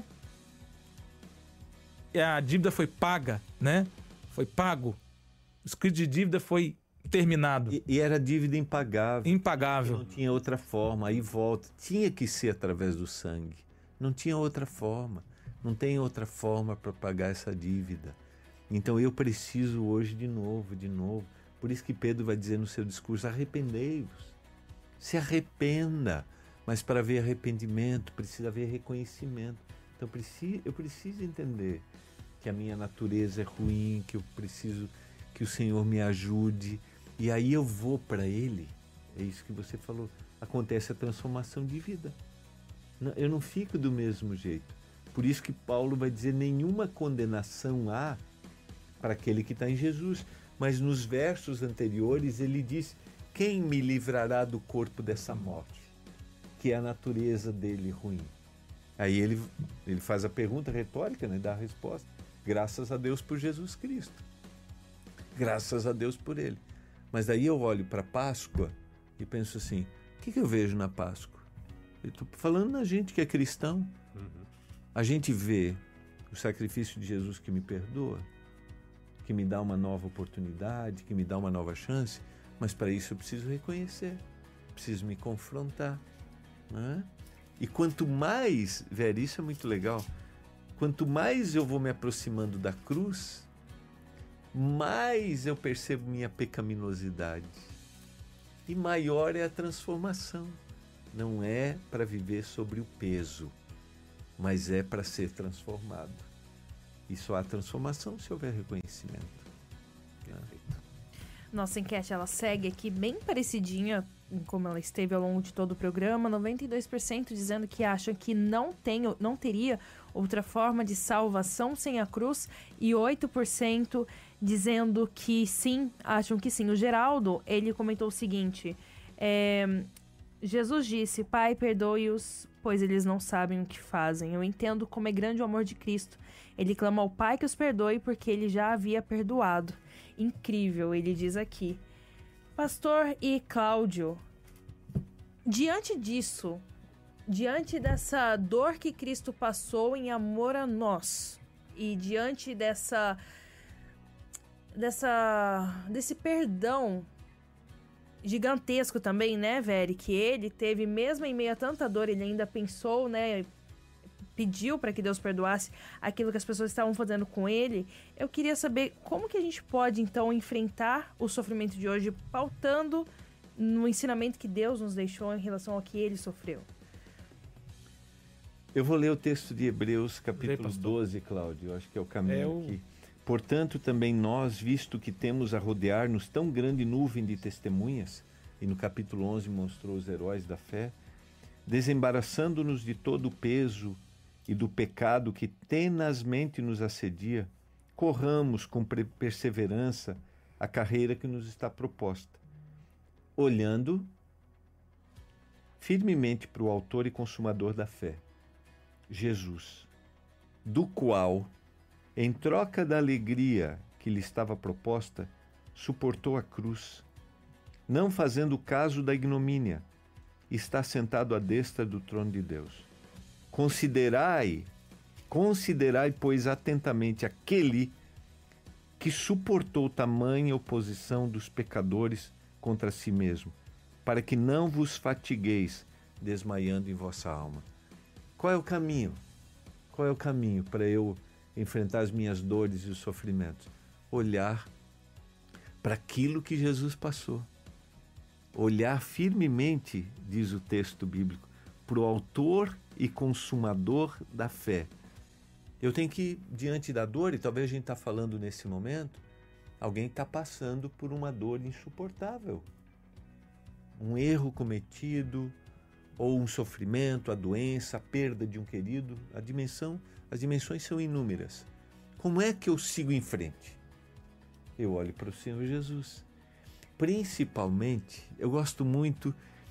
e a dívida foi paga, né? Foi pago. O escrito de dívida foi terminado. E era dívida impagável. Impagável. Não tinha outra forma, aí volta. Tinha que ser através do sangue. Não tinha outra forma. Não tem outra forma para pagar essa dívida. Então eu preciso hoje de novo. Por isso que Pedro vai dizer no seu discurso, arrependei-vos. Se arrependa, mas para haver arrependimento precisa haver reconhecimento. Então eu preciso entender que a minha natureza é ruim, que eu preciso que o Senhor me ajude. E aí eu vou para Ele. É isso que você falou. Acontece a transformação de vida. Eu não fico do mesmo jeito. Por isso que Paulo vai dizer, nenhuma condenação há para aquele que está em Jesus. Mas nos versos anteriores ele diz, quem me livrará do corpo dessa morte? Que é a natureza dele ruim. Aí ele faz a pergunta retórica, né? Dá a resposta. Graças a Deus por Jesus Cristo. Graças a Deus por ele. Mas daí eu olho para a Páscoa e penso assim, o que eu vejo na Páscoa? Eu estou falando na gente que é cristão. A gente vê o sacrifício de Jesus que me perdoa, que me dá uma nova oportunidade, que me dá uma nova chance. Mas para isso eu preciso reconhecer, preciso me confrontar. Né? E quanto mais, velho, isso é muito legal, quanto mais eu vou me aproximando da cruz, mais eu percebo minha pecaminosidade. E maior é a transformação. Não é para viver sobre o peso, mas é para ser transformado. E só há transformação se houver reconhecimento. Nossa enquete, ela segue aqui bem parecidinha como ela esteve ao longo de todo o programa. 92% dizendo que acham que não teria outra forma de salvação sem a cruz. E 8% dizendo que sim, acham que sim. O Geraldo, ele comentou o seguinte, Jesus disse, Pai, perdoe-os, pois eles não sabem o que fazem. Eu entendo como é grande o amor de Cristo. Ele clama ao Pai que os perdoe porque ele já havia perdoado. Incrível, ele diz aqui. Pastor e Cláudio, diante disso, diante dessa dor que Cristo passou em amor a nós, e diante desse perdão gigantesco também, né, Veri, que ele teve, mesmo em meio a tanta dor, ele ainda pensou, né, pediu para que Deus perdoasse aquilo que as pessoas estavam fazendo com ele. Eu queria saber como que a gente pode, então, enfrentar o sofrimento de hoje pautando no ensinamento que Deus nos deixou em relação ao que ele sofreu. Eu vou ler o texto de Hebreus, capítulo 12, Cláudio. Eu acho que é o caminho aqui. Portanto, também nós, visto que temos a rodear-nos tão grande nuvem de testemunhas, e no capítulo 11 mostrou os heróis da fé, desembaraçando-nos de todo o peso e do pecado que tenazmente nos assedia, corramos com perseverança a carreira que nos está proposta, olhando firmemente para o autor e consumador da fé, Jesus, do qual, em troca da alegria que lhe estava proposta, suportou a cruz, não fazendo caso da ignomínia, está sentado à destra do trono de Deus. Considerai, pois, atentamente aquele que suportou tamanha oposição dos pecadores contra si mesmo, para que não vos fatigueis, desmaiando em vossa alma. Qual é o caminho? Qual é o caminho para eu enfrentar as minhas dores e os sofrimentos? Olhar para aquilo que Jesus passou. Olhar firmemente, diz o texto bíblico, para o autor e consumador da fé. Eu tenho que ir diante da dor, e talvez a gente está falando nesse momento, alguém está passando por uma dor insuportável. Um erro cometido, ou um sofrimento, a doença, a perda de um querido, as dimensões são inúmeras. Como é que eu sigo em frente? Eu olho para o Senhor Jesus. Principalmente, eu gosto muito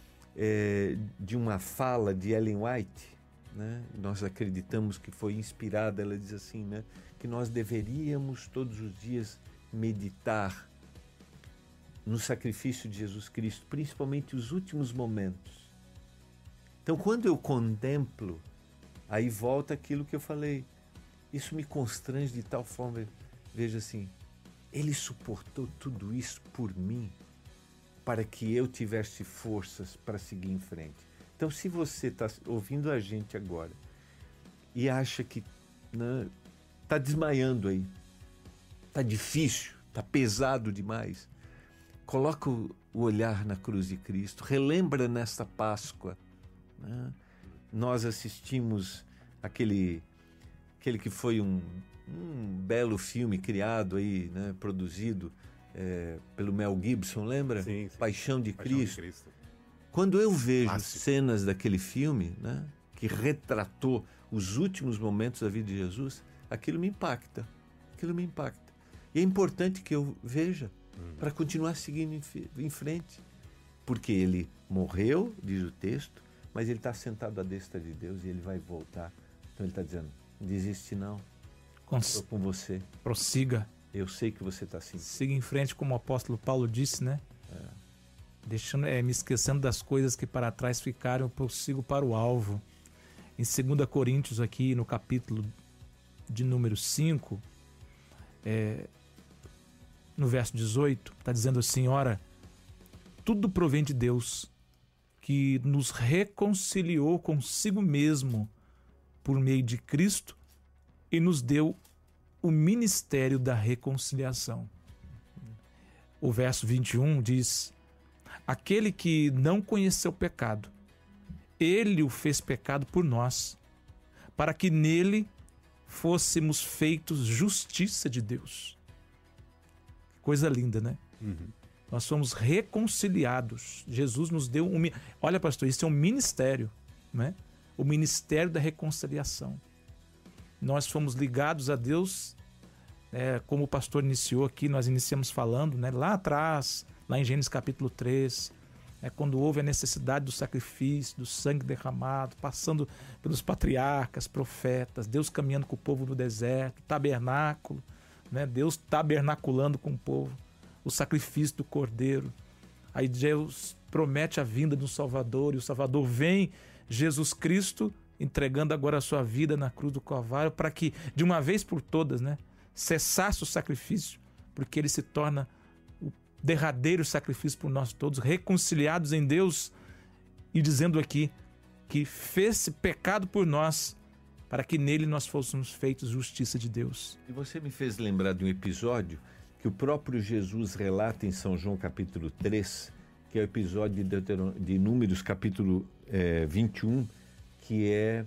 de uma fala de Ellen White, né? Nós acreditamos que foi inspirada, ela diz assim, né? Que nós deveríamos todos os dias meditar no sacrifício de Jesus Cristo, principalmente os últimos momentos. Então, quando eu contemplo, aí volta aquilo que eu falei. Isso me constrange de tal forma, veja assim, ele suportou tudo isso por mim, para que eu tivesse forças para seguir em frente. Então, se você está ouvindo a gente agora e acha que está desmaiando aí, está difícil, está pesado demais, coloca o olhar na cruz de Cristo, relembra nesta Páscoa, né? Nós assistimos aquele que foi um belo filme criado aí, né, produzido pelo Mel Gibson, lembra? Sim, sim. Paixão de Cristo. Quando eu vejo cenas daquele filme, né, que retratou os últimos momentos da vida de Jesus, aquilo me impacta. E é importante que eu veja para continuar seguindo em frente. Porque ele morreu, diz o texto, mas ele está sentado à destra de Deus e ele vai voltar. Então ele está dizendo, não desiste não, estou com você. Prossiga. Eu sei que você está assim. Siga em frente, como o apóstolo Paulo disse, né? Me esquecendo das coisas que para trás ficaram, eu prossigo para o alvo. Em 2 Coríntios, aqui no capítulo de número 5, no verso 18, está dizendo assim, ora, tudo provém de Deus, que nos reconciliou consigo mesmo por meio de Cristo e nos deu o ministério da reconciliação. O verso 21 diz, aquele que não conheceu pecado, ele o fez pecado por nós, para que nele fôssemos feitos justiça de Deus. Coisa linda, né? Uhum. Nós fomos reconciliados. Jesus nos deu Olha, pastor, isso é um ministério, né? O ministério da reconciliação. Nós fomos ligados a Deus, como o pastor iniciou aqui, nós iniciamos falando, né? Lá atrás, lá em Gênesis capítulo 3, quando houve a necessidade do sacrifício, do sangue derramado, passando pelos patriarcas, profetas, Deus caminhando com o povo no deserto, tabernáculo, né? Deus tabernaculando com o povo, o sacrifício do Cordeiro. Aí Deus promete a vinda do Salvador, e o Salvador vem, Jesus Cristo, entregando agora a sua vida na cruz do Calvário, para que, de uma vez por todas, né, cessasse o sacrifício, porque ele se torna o derradeiro sacrifício por nós todos, reconciliados em Deus, e dizendo aqui que fez pecado por nós, para que nele nós fôssemos feitos justiça de Deus. E você me fez lembrar de um episódio que o próprio Jesus relata em São João capítulo 3, que é o episódio de Números capítulo 21, que é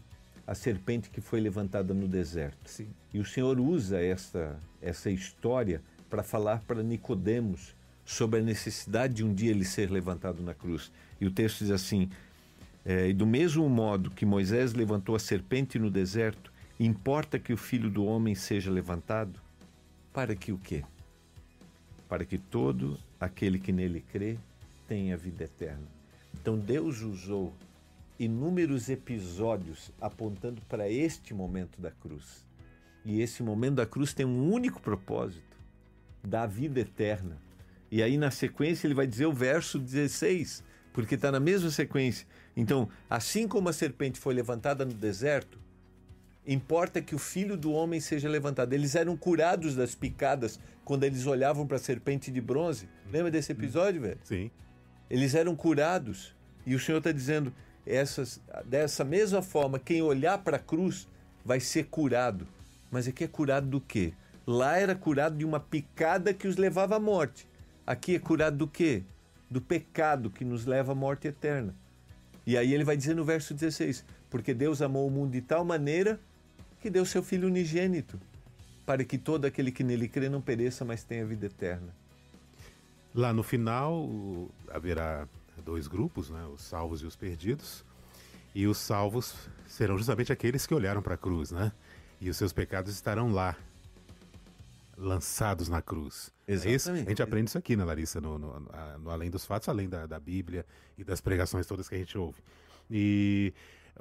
a serpente que foi levantada no deserto. Sim. E o Senhor usa essa história para falar para Nicodemos sobre a necessidade de um dia ele ser levantado na cruz. E o texto diz assim, e do mesmo modo que Moisés levantou a serpente no deserto, importa que o Filho do Homem seja levantado, para que o quê? Para que todo aquele que nele crê tenha vida eterna. Então Deus usou inúmeros episódios apontando para este momento da cruz. E esse momento da cruz tem um único propósito, da vida eterna. E aí na sequência ele vai dizer o verso 16, porque está na mesma sequência. Então, assim como a serpente foi levantada no deserto, importa que o Filho do Homem seja levantado. Eles eram curados das picadas quando eles olhavam para a serpente de bronze. Lembra desse episódio, velho? Sim. Eles eram curados. E o Senhor está dizendo, dessa mesma forma, quem olhar para a cruz vai ser curado. Mas aqui é curado do quê? Lá era curado de uma picada que os levava à morte. Aqui é curado do quê? Do pecado que nos leva à morte eterna. E aí ele vai dizer no verso 16, porque Deus amou o mundo de tal maneira que deu seu Filho unigênito, para que todo aquele que nele crê não pereça, mas tenha vida eterna. Lá no final haverá 2 grupos, né? Os salvos e os perdidos. E os salvos serão justamente aqueles que olharam para a cruz, né? E os seus pecados estarão lá, lançados na cruz. Exatamente. A gente aprende isso aqui, né, Larissa? No Além dos Fatos, além da Bíblia e das pregações todas que a gente ouve. E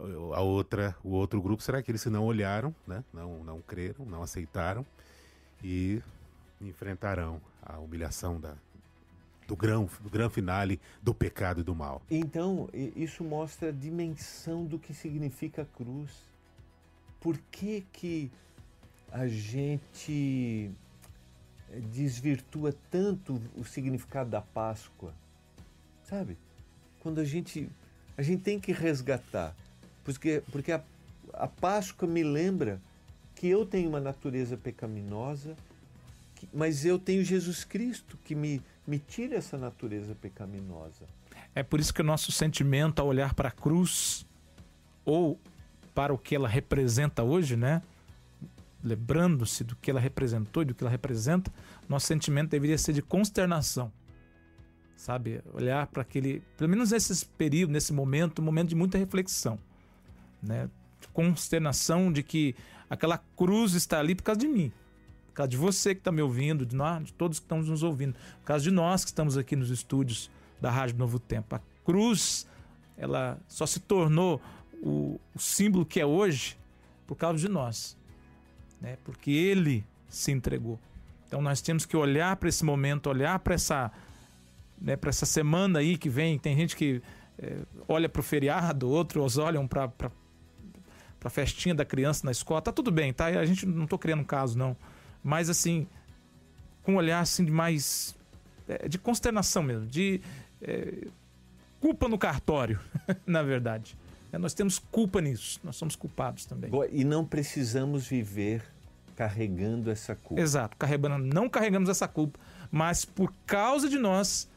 o outro grupo será aqueles que não olharam, né? Não creram, não aceitaram e enfrentarão a humilhação do grande finale do pecado e do mal. Então, isso mostra a dimensão do que significa a cruz. Por que a gente desvirtua tanto o significado da Páscoa? Sabe? Quando a gente tem que resgatar. Porque a Páscoa me lembra que eu tenho uma natureza pecaminosa, mas eu tenho Jesus Cristo que me tira essa natureza pecaminosa. É por isso que o nosso sentimento ao olhar para a cruz, ou para o que ela representa hoje, né? Lembrando-se do que ela representou e do que ela representa, nosso sentimento deveria ser de consternação. Sabe? Olhar para aquele, pelo menos nesse período, nesse momento, um momento de muita reflexão, né? De consternação de que aquela cruz está ali por causa de mim, por causa de você que está me ouvindo, de todos que estamos nos ouvindo, por causa de nós que estamos aqui nos estúdios da Rádio Novo Tempo. A cruz, ela só se tornou o símbolo que é hoje por causa de nós, né? Porque ele se entregou. Então nós temos que olhar para esse momento, olhar para essa, né, para essa semana aí que vem. Tem gente que olha para o feriado, outros olham para a festinha da criança na escola. Tá tudo bem, tá? A gente não estou criando um caso, não. Mas assim, com um olhar assim de mais de consternação mesmo, de culpa no cartório, na verdade. Nós temos culpa nisso, nós somos culpados também. E não precisamos viver carregando essa culpa. Exato, não carregamos essa culpa, mas por causa de nós,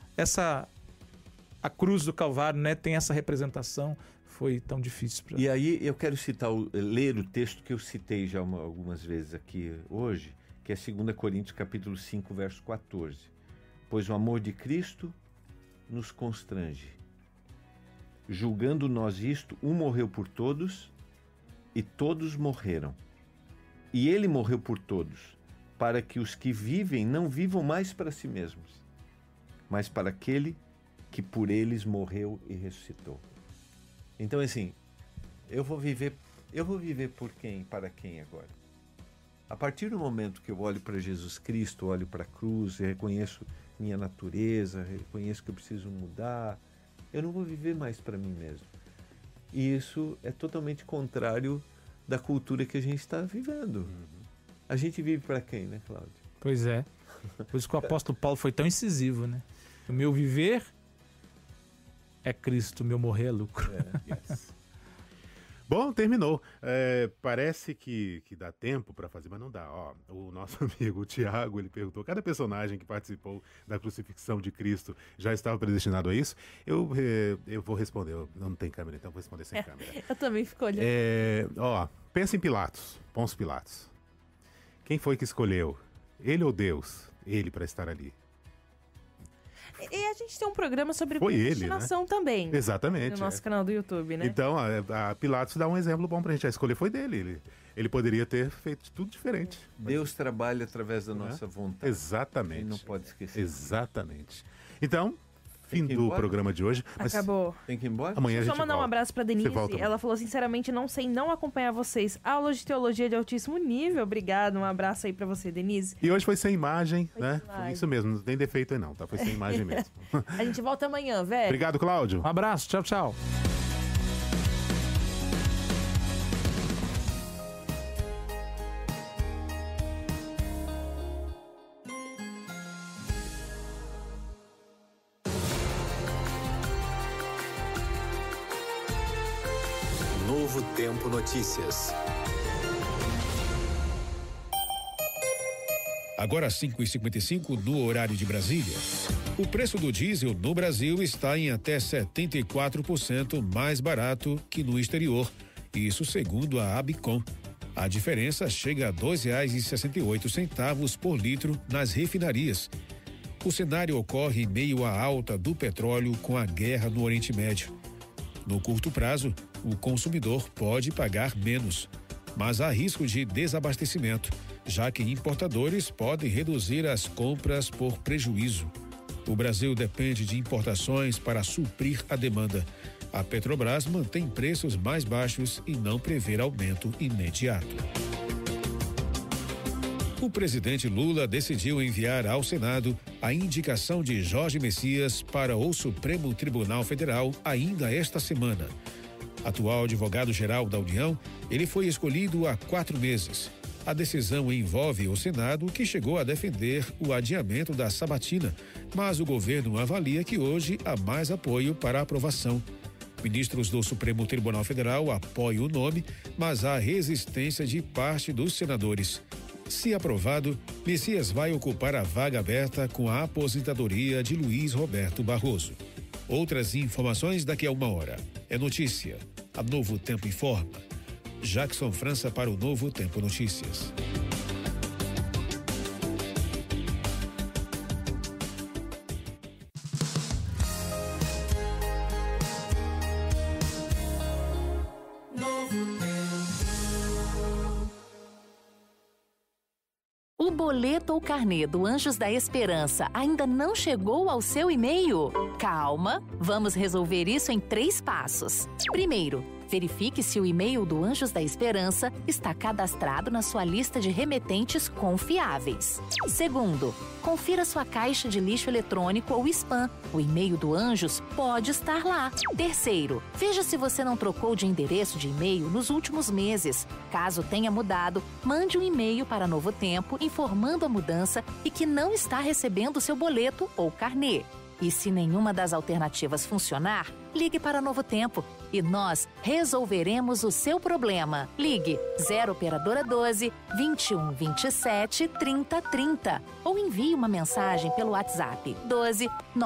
a cruz do Calvário, né, tem essa representação, foi tão difícil. E aí eu quero ler o texto que eu citei já algumas vezes aqui hoje, que é 2 Coríntios capítulo 5, verso 14. Pois o amor de Cristo nos constrange. Julgando nós isto, um morreu por todos e todos morreram. E ele morreu por todos, para que os que vivem não vivam mais para si mesmos, mas para aquele que por eles morreu e ressuscitou. Então, assim, eu vou viver por quem, para quem agora? A partir do momento que eu olho para Jesus Cristo, olho para a cruz, eu reconheço minha natureza, reconheço que eu preciso mudar, eu não vou viver mais para mim mesmo. E isso é totalmente contrário da cultura que a gente está vivendo. A gente vive para quem, né, Cláudio? Pois é. Por isso que o apóstolo Paulo foi tão incisivo, né? O meu viver é Cristo, o meu morrer é lucro. Yes. Bom, terminou. Parece que dá tempo para fazer, mas não dá. Ó, o nosso amigo Tiago, ele perguntou, cada personagem que participou da crucifixão de Cristo já estava predestinado a isso? Eu vou responder. Não tem câmera, então vou responder sem câmera. Eu também fico olhando. Pensa em Pilatos, Pôncio Pilatos. Quem foi que escolheu? Ele ou Deus? Ele para estar ali. E a gente tem um programa sobre predestinação, né? Também. Exatamente. No nosso canal do YouTube, né? Então, a Pilatos dá um exemplo bom pra gente. A escolha foi dele. Ele poderia ter feito tudo diferente. Deus trabalha através da nossa vontade. Exatamente. E não pode esquecer. Exatamente. Então, fim do programa de hoje. Acabou. Tem que ir embora? Amanhã a gente Só mandar um abraço pra Denise. Ela falou, sinceramente, não sei não acompanhar vocês. Aulas de teologia de altíssimo nível. Obrigado, um abraço aí pra você, Denise. E hoje foi sem imagem, né? Foi isso mesmo, não tem defeito aí não, tá? Foi sem imagem mesmo. A gente volta amanhã, velho. Obrigado, Cláudio. Um abraço, tchau, tchau. Novo Tempo Notícias. Agora 5h55 no horário de Brasília. O preço do diesel no Brasil está em até 74% mais barato que no exterior. Isso segundo a Abicom. A diferença chega a R$ 2,68 por litro nas refinarias. O cenário ocorre em meio à alta do petróleo com a guerra no Oriente Médio. No curto prazo, o consumidor pode pagar menos, mas há risco de desabastecimento, já que importadores podem reduzir as compras por prejuízo. O Brasil depende de importações para suprir a demanda. A Petrobras mantém preços mais baixos e não prevê aumento imediato. O presidente Lula decidiu enviar ao Senado a indicação de Jorge Messias para o Supremo Tribunal Federal ainda esta semana. Atual advogado-geral da União, ele foi escolhido há 4 meses. A decisão envolve o Senado, que chegou a defender o adiamento da sabatina, mas o governo avalia que hoje há mais apoio para a aprovação. Ministros do Supremo Tribunal Federal apoiam o nome, mas há resistência de parte dos senadores. Se aprovado, Messias vai ocupar a vaga aberta com a aposentadoria de Luiz Roberto Barroso. Outras informações daqui a 1 hora. É notícia. A Novo Tempo informa. Jackson França para o Novo Tempo Notícias. O boleto ou carnê do Anjos da Esperança ainda não chegou ao seu e-mail? Calma, vamos resolver isso em 3 passos. Primeiro, verifique se o e-mail do Anjos da Esperança está cadastrado na sua lista de remetentes confiáveis. Segundo, confira sua caixa de lixo eletrônico ou spam. O e-mail do Anjos pode estar lá. Terceiro, veja se você não trocou de endereço de e-mail nos últimos meses. Caso tenha mudado, mande um e-mail para Novo Tempo informando a mudança e que não está recebendo seu boleto ou carnê. E se nenhuma das alternativas funcionar, ligue para Novo Tempo e nós resolveremos o seu problema. Ligue 0 Operadora 12 21 27 30 30 ou envie uma mensagem pelo WhatsApp 12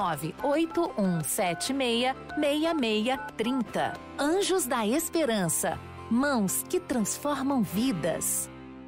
98176 6630. Anjos da Esperança. Mãos que transformam vidas.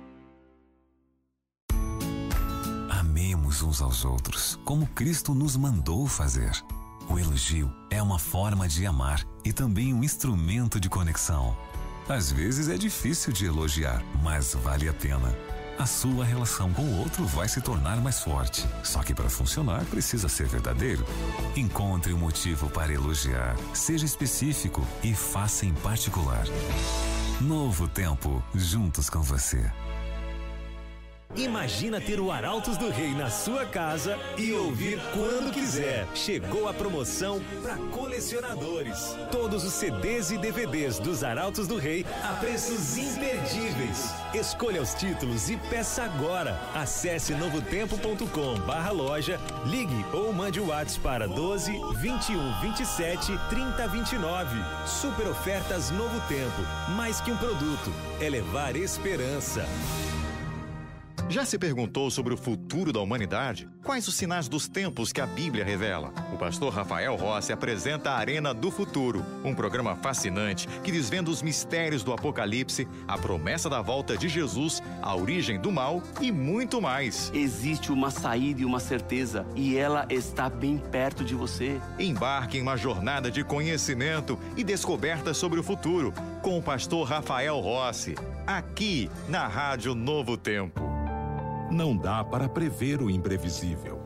Amemos uns aos outros, como Cristo nos mandou fazer. O elogio é uma forma de amar e também um instrumento de conexão. Às vezes é difícil de elogiar, mas vale a pena. A sua relação com o outro vai se tornar mais forte. Só que para funcionar precisa ser verdadeiro. Encontre um motivo para elogiar, seja específico e faça em particular. Novo Tempo, juntos com você. Imagina ter o Arautos do Rei na sua casa e ouvir quando quiser. Chegou a promoção para colecionadores. Todos os CDs e DVDs dos Arautos do Rei a preços imperdíveis. Escolha os títulos e peça agora. Acesse novotempo.com/loja, ligue ou mande o WhatsApp para 12 21 27 30 29. Super ofertas Novo Tempo. Mais que um produto, é levar esperança. Já se perguntou sobre o futuro da humanidade? Quais os sinais dos tempos que a Bíblia revela? O pastor Rafael Rossi apresenta a Arena do Futuro, um programa fascinante que desvenda os mistérios do Apocalipse, a promessa da volta de Jesus, a origem do mal e muito mais. Existe uma saída e uma certeza, e ela está bem perto de você. Embarque em uma jornada de conhecimento e descoberta sobre o futuro, com o pastor Rafael Rossi, aqui na Rádio Novo Tempo. Não dá para prever o imprevisível.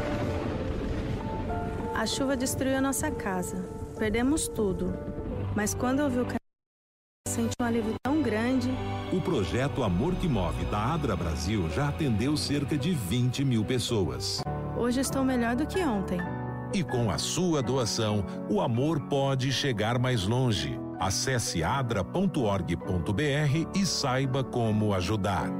A chuva destruiu a nossa casa. Perdemos tudo. Mas quando eu vi o canal, senti um alívio tão grande. O projeto Amor que Move da Adra Brasil já atendeu cerca de 20 mil pessoas. Hoje estou melhor do que ontem. E com a sua doação, o amor pode chegar mais longe. Acesse adra.org.br e saiba como ajudar.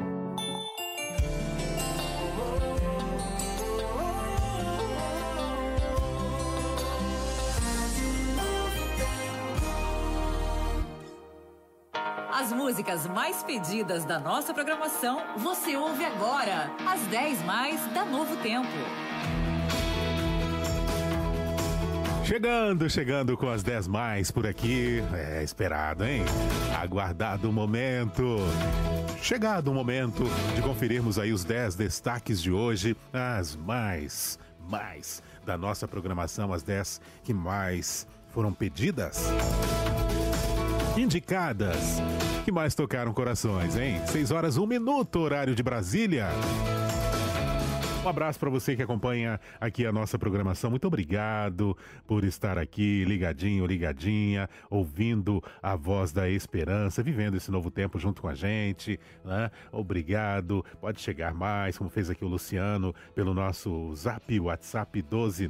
As músicas mais pedidas da nossa programação, você ouve agora, às 10 mais da Novo Tempo. Chegando com as 10 mais por aqui. É esperado, hein? Aguardado o momento. Chegado o momento de conferirmos aí os 10 destaques de hoje. As mais da nossa programação, as 10 que mais foram pedidas. Indicadas, que mais tocaram corações, hein? 6 horas, 1 minuto, horário de Brasília. Um abraço para você que acompanha aqui a nossa programação. Muito obrigado por estar aqui ligadinho, ligadinha, ouvindo a voz da esperança, vivendo esse novo tempo junto com a gente, né? Obrigado. Pode chegar mais, como fez aqui o Luciano, pelo nosso WhatsApp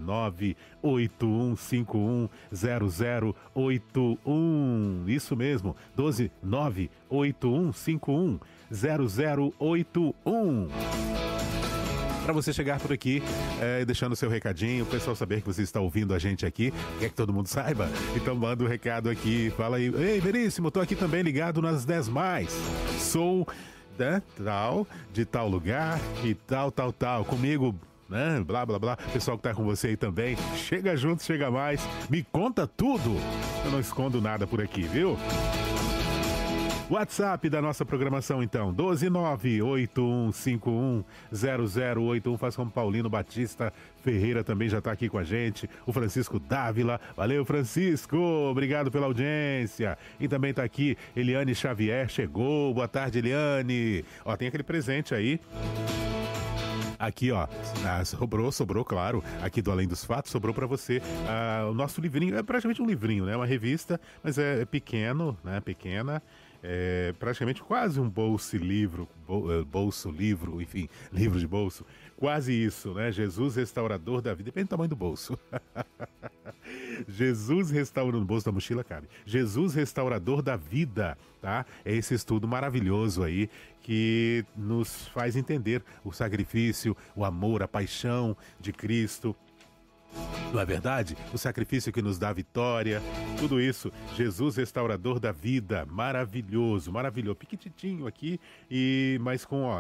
12981510081. Isso mesmo, 12981510081. Para você chegar por aqui, deixando o seu recadinho, o pessoal saber que você está ouvindo a gente aqui, quer que todo mundo saiba? Então manda o recado aqui, fala aí, ei, Veríssimo, tô aqui também ligado nas 10 mais. Sou de tal lugar e tal, comigo, né? Blá, blá, blá. Pessoal que tá com você aí também, chega junto, chega mais, me conta tudo. Eu não escondo nada por aqui, viu? WhatsApp da nossa programação, então, 12981510081. Faz como Paulino Batista Ferreira também já está aqui com a gente. O Francisco Dávila. Valeu, Francisco. Obrigado pela audiência. E também está aqui Eliane Xavier. Chegou. Boa tarde, Eliane. Ó, tem aquele presente aí. Aqui, ó, sobrou, claro, aqui do Além dos Fatos, sobrou para você o nosso livrinho. É praticamente um livrinho, né? Uma revista, mas é pequeno, né? Pequena. É praticamente quase um bolso-livro, enfim, livro de bolso, quase isso, né? Jesus Restaurador da Vida, depende do tamanho do bolso. Jesus Restaurador, no bolso da mochila cabe. Jesus Restaurador da Vida, tá? É esse estudo maravilhoso aí que nos faz entender o sacrifício, o amor, a paixão de Cristo. Não é verdade? O sacrifício que nos dá vitória, tudo isso, Jesus Restaurador da Vida, maravilhoso, piquititinho aqui, mas com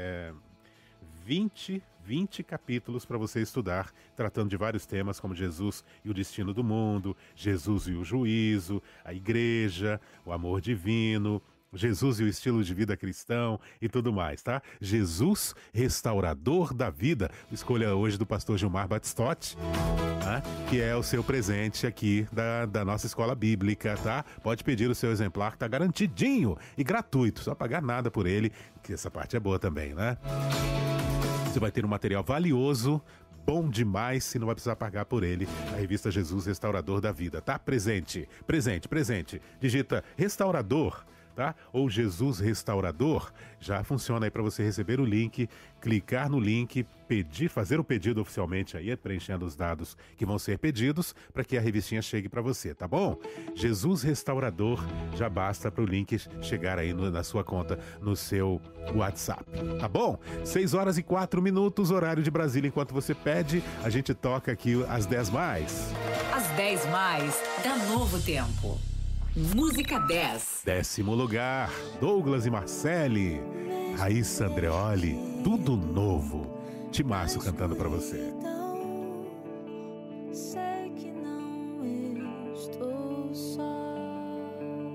20 capítulos para você estudar, tratando de vários temas como Jesus e o destino do mundo, Jesus e o juízo, a igreja, o amor divino, Jesus e o estilo de vida cristão e tudo mais, tá? Jesus Restaurador da Vida. Escolha hoje do pastor Gilmar Batistotti, tá? Que é o seu presente aqui da nossa escola bíblica, tá? Pode pedir o seu exemplar, que tá garantidinho e gratuito, só pagar nada por ele, que essa parte é boa também, né? Você vai ter um material valioso, bom demais, e não vai precisar pagar por ele. A revista Jesus Restaurador da Vida, tá? Presente. Digita Restaurador tá? Ou Jesus Restaurador, já funciona aí para você receber o link, clicar no link, fazer o pedido oficialmente aí, preenchendo os dados que vão ser pedidos para que a revistinha chegue para você, tá bom? Jesus Restaurador, já basta para o link chegar aí na sua conta, no seu WhatsApp, tá bom? 6h04, horário de Brasília. Enquanto você pede, a gente toca aqui às 10 mais. Às 10 mais da Novo Tempo. Música 10. 10º lugar, Douglas e Marcele, Raíssa Andreoli, Tudo Novo. Timaço cantando pra você. Sei que não estou só,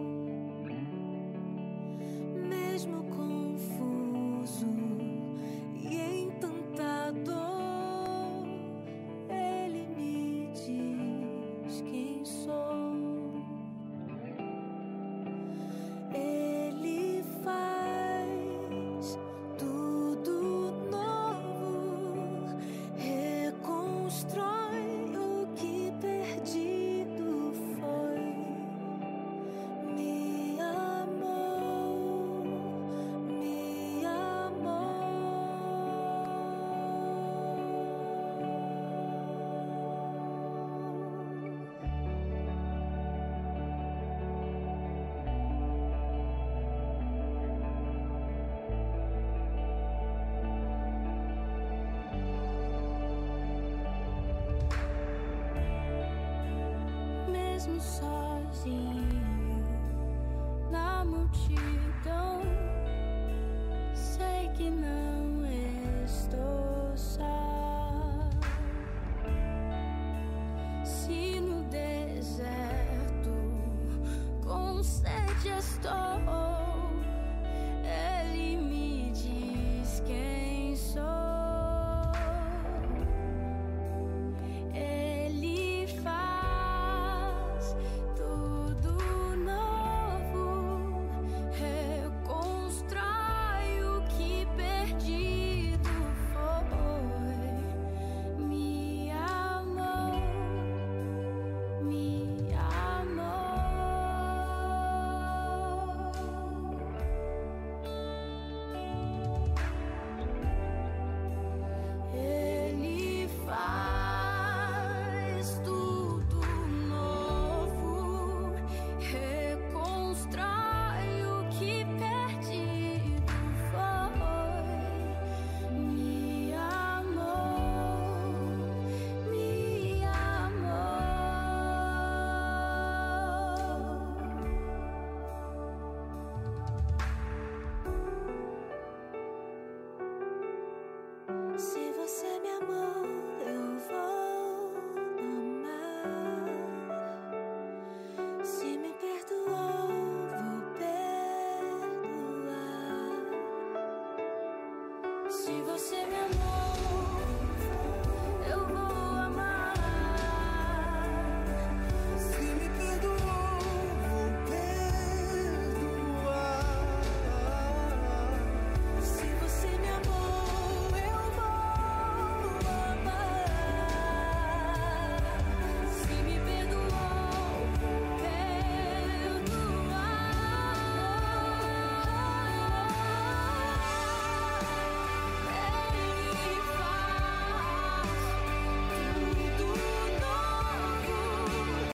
mesmo confuso e em tanta dor, ele me diz quem sou. Ele faz tudo novo, reconstrói o que perdido foi. Me amou, me amou. Mesmo sozinho na multidão, sei que não estou